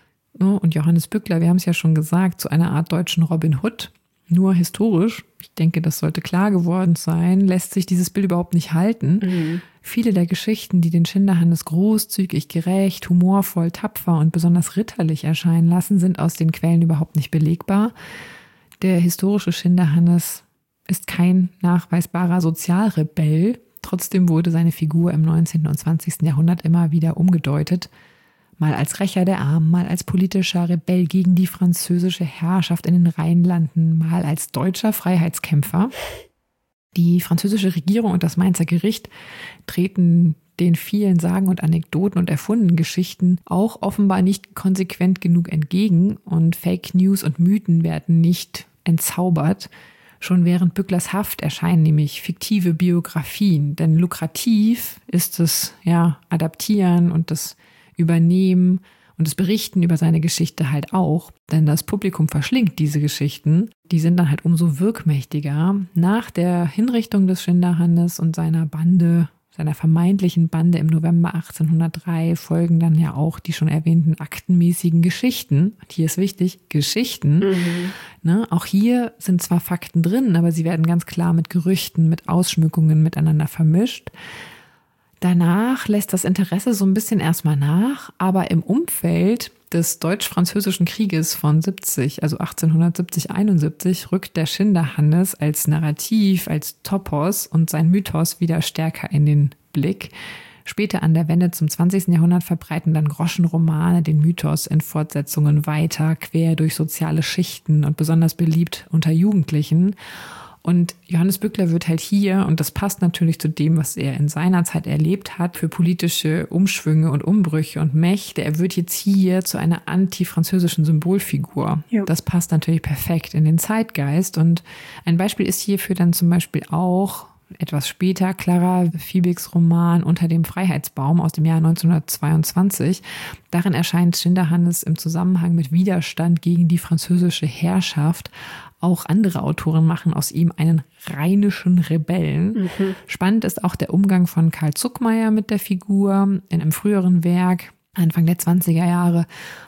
Und Johannes Bückler, wir haben es ja schon gesagt, zu einer Art deutschen Robin Hood. Nur historisch, ich denke, das sollte klar geworden sein, lässt sich dieses Bild überhaupt nicht halten. Mhm. Viele der Geschichten, die den Schinderhannes großzügig, gerecht, humorvoll, tapfer und besonders ritterlich erscheinen lassen, sind aus den Quellen überhaupt nicht belegbar. Der historische Schinderhannes ist kein nachweisbarer Sozialrebell. Trotzdem wurde seine Figur im neunzehnten und zwanzigsten Jahrhundert immer wieder umgedeutet. Mal als Rächer der Armen, mal als politischer Rebell gegen die französische Herrschaft in den Rheinlanden, mal als deutscher Freiheitskämpfer. Die französische Regierung und das Mainzer Gericht treten den vielen Sagen und Anekdoten und erfundenen Geschichten auch offenbar nicht konsequent genug entgegen und Fake News und Mythen werden nicht entzaubert. Schon während Bücklers Haft erscheinen nämlich fiktive Biografien, denn lukrativ ist das ja Adaptieren und das Übernehmen und das Berichten über seine Geschichte halt auch, denn das Publikum verschlingt diese Geschichten. Die sind dann halt umso wirkmächtiger. Nach der Hinrichtung des Schinderhannes und seiner Bande, seiner vermeintlichen Bande im November achtzehnhundertdrei folgen dann ja auch die schon erwähnten aktenmäßigen Geschichten. Und hier ist wichtig, Geschichten. Mhm. Ne, auch hier sind zwar Fakten drin, aber sie werden ganz klar mit Gerüchten, mit Ausschmückungen miteinander vermischt. Danach lässt das Interesse so ein bisschen erstmal nach, aber im Umfeld des Deutsch-Französischen Krieges von siebzig, also achtzehnhundertsiebzig, einundsiebzig, rückt der Schinderhannes als Narrativ, als Topos und sein Mythos wieder stärker in den Blick. Später an der Wende zum zwanzigsten Jahrhundert verbreiten dann Groschenromane den Mythos in Fortsetzungen weiter, quer durch soziale Schichten und besonders beliebt unter Jugendlichen. Und Johannes Bückler wird halt hier, und das passt natürlich zu dem, was er in seiner Zeit erlebt hat, für politische Umschwünge und Umbrüche und Mächte, er wird jetzt hier zu einer antifranzösischen Symbolfigur. Jo. Das passt natürlich perfekt in den Zeitgeist. Und ein Beispiel ist hierfür dann zum Beispiel auch etwas später Clara Fiebigs Roman Unter dem Freiheitsbaum aus dem Jahr neunzehnhundertzweiundzwanzig. Darin erscheint Schinderhannes im Zusammenhang mit Widerstand gegen die französische Herrschaft. Auch andere Autoren machen aus ihm einen rheinischen Rebellen. Mhm. Spannend ist auch der Umgang von Karl Zuckmayer mit der Figur in einem früheren Werk, Anfang der zwanziger Jahre.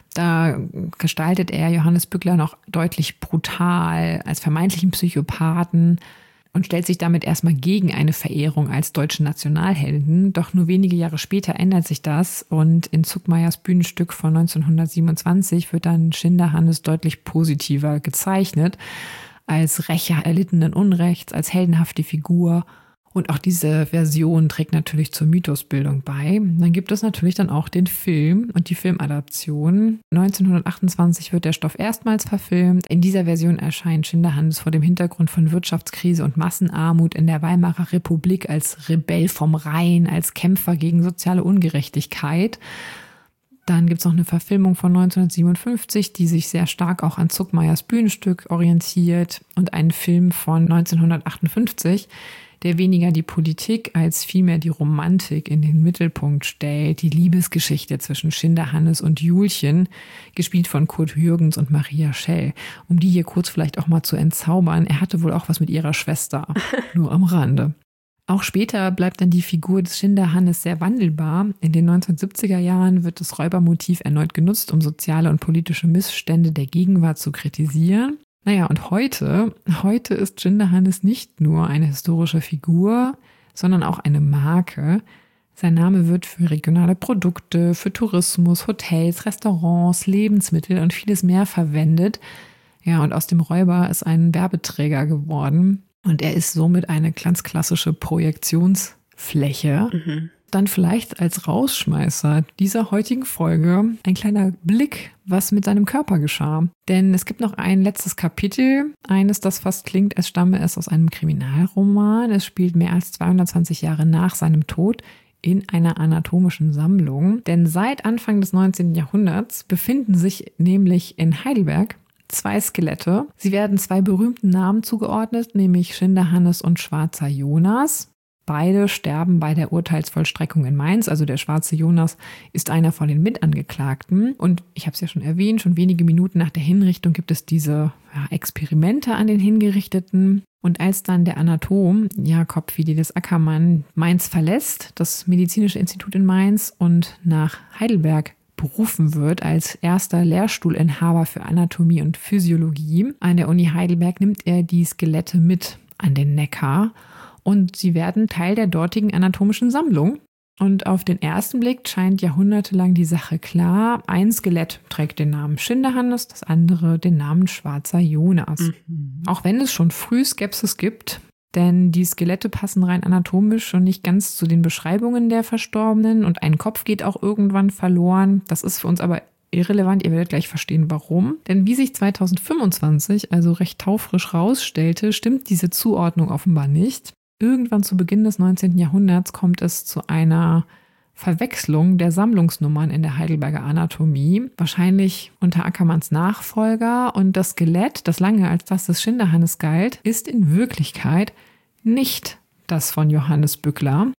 Da gestaltet er Johannes Bückler noch deutlich brutal als vermeintlichen Psychopathen und stellt sich damit erstmal gegen eine Verehrung als deutschen Nationalhelden. Doch nur wenige Jahre später ändert sich das und in Zuckmayers Bühnenstück von neunzehnhundertsiebenundzwanzig wird dann Schinderhannes deutlich positiver gezeichnet, als Rächer erlittenen Unrechts, als heldenhafte Figur. Und auch diese Version trägt natürlich zur Mythosbildung bei. Dann gibt es natürlich dann auch den Film und die Filmadaption. neunzehnhundertachtundzwanzig wird der Stoff erstmals verfilmt. In dieser Version erscheint Schinderhannes vor dem Hintergrund von Wirtschaftskrise und Massenarmut in der Weimarer Republik als Rebell vom Rhein, als Kämpfer gegen soziale Ungerechtigkeit. Dann gibt es noch eine Verfilmung von neunzehnhundertsiebenundfünfzig, die sich sehr stark auch an Zuckmayers Bühnenstück orientiert und einen Film von neunzehnhundertachtundfünfzig, der weniger die Politik als vielmehr die Romantik in den Mittelpunkt stellt. Die Liebesgeschichte zwischen Schinderhannes und Julchen, gespielt von Kurt Jürgens und Maria Schell. Um die hier kurz vielleicht auch mal zu entzaubern, er hatte wohl auch was mit ihrer Schwester, nur am Rande. Auch später bleibt dann die Figur des Schinderhannes sehr wandelbar. In den neunzehnhundertsiebziger Jahren wird das Räubermotiv erneut genutzt, um soziale und politische Missstände der Gegenwart zu kritisieren. Naja, und heute, heute ist Schinderhannes nicht nur eine historische Figur, sondern auch eine Marke. Sein Name wird für regionale Produkte, für Tourismus, Hotels, Restaurants, Lebensmittel und vieles mehr verwendet. Ja, und aus dem Räuber ist ein Werbeträger geworden. Und er ist somit eine ganz klassische Projektionsfläche. Mhm. Dann vielleicht als Rausschmeißer dieser heutigen Folge ein kleiner Blick, was mit seinem Körper geschah. Denn es gibt noch ein letztes Kapitel, eines, das fast klingt, als stamme es aus einem Kriminalroman. Es spielt mehr als zweihundertzwanzig Jahre nach seinem Tod in einer anatomischen Sammlung. Denn seit Anfang des neunzehnten Jahrhunderts befinden sich nämlich in Heidelberg zwei Skelette. Sie werden zwei berühmten Namen zugeordnet, nämlich Schinderhannes und Schwarzer Jonas. Beide sterben bei der Urteilsvollstreckung in Mainz. Also der Schwarze Jonas ist einer von den Mitangeklagten. Und ich habe es ja schon erwähnt, schon wenige Minuten nach der Hinrichtung gibt es diese ja, Experimente an den Hingerichteten. Und als dann der Anatom Jakob Fidelis Ackermann Mainz verlässt, das Medizinische Institut in Mainz, und nach Heidelberg berufen wird als erster Lehrstuhlinhaber für Anatomie und Physiologie an der Uni Heidelberg, nimmt er die Skelette mit an den Neckar. Und sie werden Teil der dortigen anatomischen Sammlung. Und auf den ersten Blick scheint jahrhundertelang die Sache klar. Ein Skelett trägt den Namen Schinderhannes, das andere den Namen Schwarzer Jonas. Mhm. Auch wenn es schon früh Skepsis gibt, denn die Skelette passen rein anatomisch schon nicht ganz zu den Beschreibungen der Verstorbenen und ein Kopf geht auch irgendwann verloren. Das ist für uns aber irrelevant, ihr werdet gleich verstehen, warum. Denn wie sich zweitausendfünfundzwanzig, also recht taufrisch rausstellte, stimmt diese Zuordnung offenbar nicht. Irgendwann zu Beginn des neunzehnten Jahrhunderts kommt es zu einer Verwechslung der Sammlungsnummern in der Heidelberger Anatomie, wahrscheinlich unter Ackermanns Nachfolger, und das Skelett, das lange als das des Schinderhannes galt, ist in Wirklichkeit nicht das von Johannes Bückler.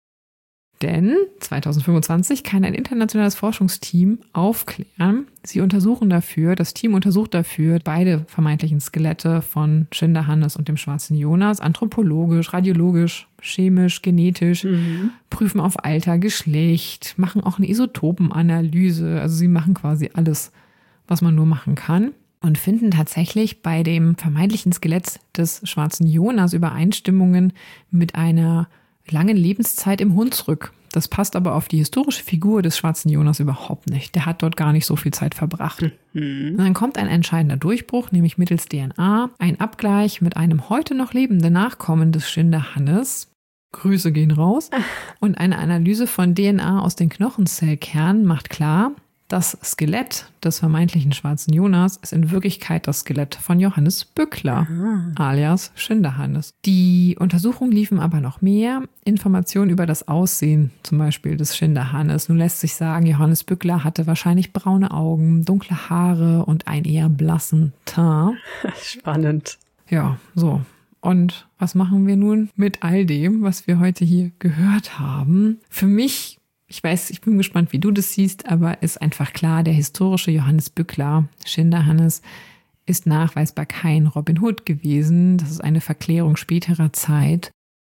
Denn zweitausendfünfundzwanzig kann ein internationales Forschungsteam aufklären. Sie untersuchen dafür, das Team untersucht dafür beide vermeintlichen Skelette von Schinderhannes und dem schwarzen Jonas, anthropologisch, radiologisch, chemisch, genetisch, mhm. prüfen auf Alter, Geschlecht, machen auch eine Isotopenanalyse. Also sie machen quasi alles, was man nur machen kann. Und finden tatsächlich bei dem vermeintlichen Skelett des schwarzen Jonas Übereinstimmungen mit einer langen Lebenszeit im Hunsrück. Das passt aber auf die historische Figur des schwarzen Jonas überhaupt nicht. Der hat dort gar nicht so viel Zeit verbracht. Mhm. Und dann kommt ein entscheidender Durchbruch, nämlich mittels D N A, ein Abgleich mit einem heute noch lebenden Nachkommen des Schinderhannes. Grüße gehen raus. Und eine Analyse von D N A aus den Knochenzellkernen macht klar, das Skelett des vermeintlichen schwarzen Jonas ist in Wirklichkeit das Skelett von Johannes Bückler, Aha. alias Schinderhannes. Die Untersuchungen liefen aber noch mehr. Informationen über das Aussehen zum Beispiel des Schinderhannes. Nun lässt sich sagen, Johannes Bückler hatte wahrscheinlich braune Augen, dunkle Haare und einen eher blassen Teint. Spannend. Ja, so. Und was machen wir nun mit all dem, was wir heute hier gehört haben? Für mich, ich weiß, ich bin gespannt, wie du das siehst, aber ist einfach klar, der historische Johannes Bückler, Schinderhannes, ist nachweisbar kein Robin Hood gewesen. Das ist eine Verklärung späterer Zeit.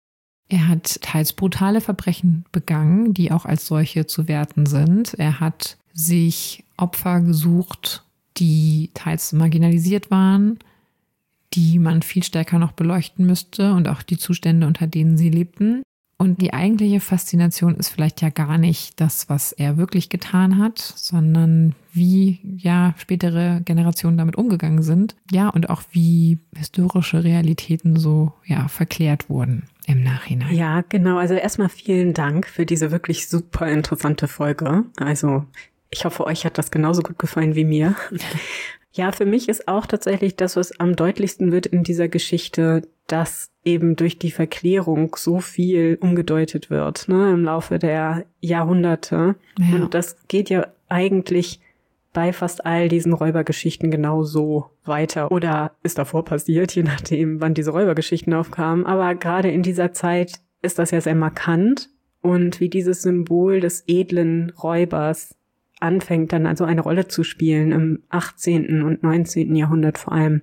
Er hat teils brutale Verbrechen begangen, die auch als solche zu werten sind. Er hat sich Opfer gesucht, die teils marginalisiert waren, die man viel stärker noch beleuchten müsste und auch die Zustände, unter denen sie lebten. Und die eigentliche Faszination ist vielleicht ja gar nicht das, was er wirklich getan hat, sondern wie ja spätere Generationen damit umgegangen sind. Ja, und auch wie historische Realitäten so ja verklärt wurden im Nachhinein. Ja, genau. Also erstmal vielen Dank für diese wirklich super interessante Folge. Also ich hoffe, euch hat das genauso gut gefallen wie mir. Ja, für mich ist auch tatsächlich das, was am deutlichsten wird in dieser Geschichte, dass eben durch die Verklärung so viel umgedeutet wird, ne, im Laufe der Jahrhunderte. Ja. Und das geht ja eigentlich bei fast all diesen Räubergeschichten genau so weiter. Oder ist davor passiert, je nachdem, wann diese Räubergeschichten aufkamen. Aber gerade in dieser Zeit ist das ja sehr markant. Und wie dieses Symbol des edlen Räubers anfängt dann also eine Rolle zu spielen im achtzehnten und neunzehnten Jahrhundert vor allem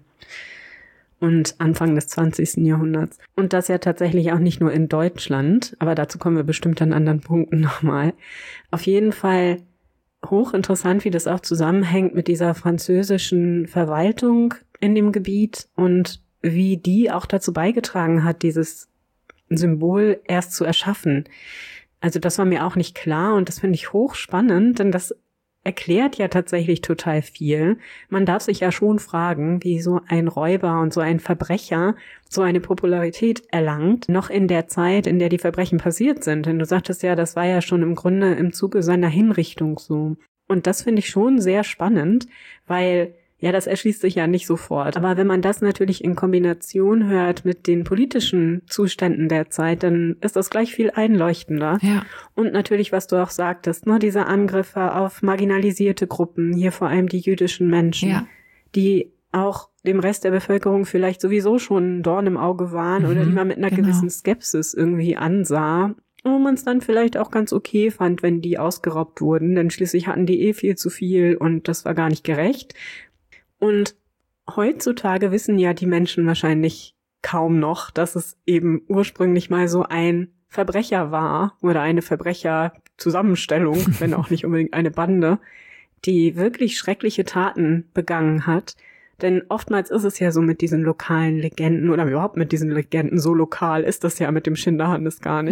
und Anfang des zwanzigsten Jahrhunderts. Und das ja tatsächlich auch nicht nur in Deutschland, aber dazu kommen wir bestimmt an anderen Punkten nochmal. Auf jeden Fall hochinteressant, wie das auch zusammenhängt mit dieser französischen Verwaltung in dem Gebiet und wie die auch dazu beigetragen hat, dieses Symbol erst zu erschaffen. Also das war mir auch nicht klar und das finde ich hochspannend, denn das erklärt ja tatsächlich total viel. Man darf sich ja schon fragen, wie so ein Räuber und so ein Verbrecher so eine Popularität erlangt, noch in der Zeit, in der die Verbrechen passiert sind. Denn du sagtest ja, das war ja schon im Grunde im Zuge seiner Hinrichtung so. Und das finde ich schon sehr spannend, weil ja, das erschließt sich ja nicht sofort. Aber wenn man das natürlich in Kombination hört mit den politischen Zuständen der Zeit, dann ist das gleich viel einleuchtender. Ja. Und natürlich, was du auch sagtest, ne, diese Angriffe auf marginalisierte Gruppen, hier vor allem die jüdischen Menschen, ja, die auch dem Rest der Bevölkerung vielleicht sowieso schon ein Dorn im Auge waren, mhm, oder die man mit einer genau. gewissen Skepsis irgendwie ansah. Wo man es dann vielleicht auch ganz okay fand, wenn die ausgeraubt wurden, denn schließlich hatten die eh viel zu viel und das war gar nicht gerecht. Und heutzutage wissen ja die Menschen wahrscheinlich kaum noch, dass es eben ursprünglich mal so ein Verbrecher war oder eine Verbrecherzusammenstellung, wenn auch nicht unbedingt eine Bande, die wirklich schreckliche Taten begangen hat. Denn oftmals ist es ja so mit diesen lokalen Legenden oder überhaupt mit diesen Legenden, so lokal ist das ja mit dem Schinderhannes gar nicht. Ja.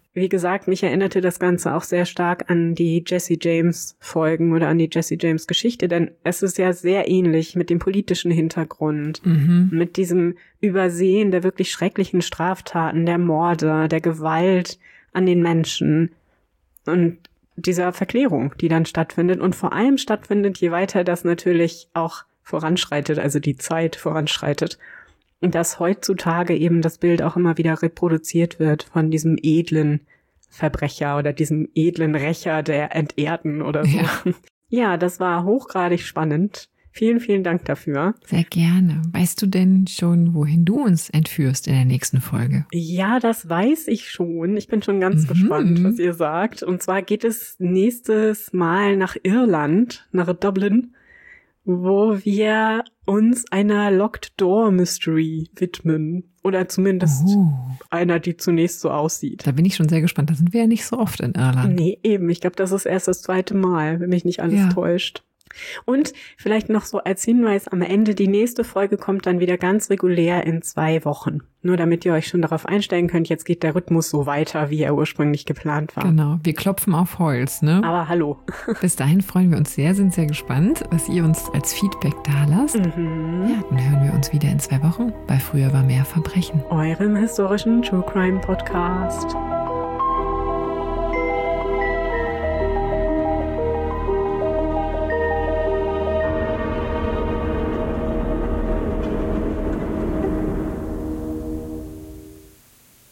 Wie gesagt, mich erinnerte das Ganze auch sehr stark an die Jesse James Folgen oder an die Jesse James Geschichte, denn es ist ja sehr ähnlich mit dem politischen Hintergrund, Mhm. mit diesem Übersehen der wirklich schrecklichen Straftaten, der Morde, der Gewalt an den Menschen und dieser Verklärung, die dann stattfindet und vor allem stattfindet, je weiter das natürlich auch voranschreitet, also die Zeit voranschreitet. Und dass heutzutage eben das Bild auch immer wieder reproduziert wird von diesem edlen Verbrecher oder diesem edlen Rächer der Entehrten oder so. Ja. Ja, das war hochgradig spannend. Vielen, vielen Dank dafür. Sehr gerne. Weißt du denn schon, wohin du uns entführst in der nächsten Folge? Ja, das weiß ich schon. Ich bin schon ganz Mhm. gespannt, was ihr sagt. Und zwar geht es nächstes Mal nach Irland, nach Dublin, wo wir uns einer Locked Door Mystery widmen. Oder zumindest Oh, einer, die zunächst so aussieht. da bin ich schon sehr gespannt. Da sind wir ja nicht so oft in Irland. Nee, eben. Ich glaube, das ist erst das zweite Mal, wenn mich nicht alles Ja. täuscht. Und vielleicht noch so als Hinweis am Ende, die nächste Folge kommt dann wieder ganz regulär in zwei Wochen. Nur damit ihr euch schon darauf einstellen könnt, jetzt geht der Rhythmus so weiter, wie er ursprünglich geplant war. Genau, wir klopfen auf Holz, ne? Aber hallo. Bis dahin freuen wir uns sehr, sind sehr gespannt, was ihr uns als Feedback dalasst. Mhm. Ja, dann hören wir uns wieder in zwei Wochen bei Früher war mehr Verbrechen. Eurem historischen True Crime Podcast.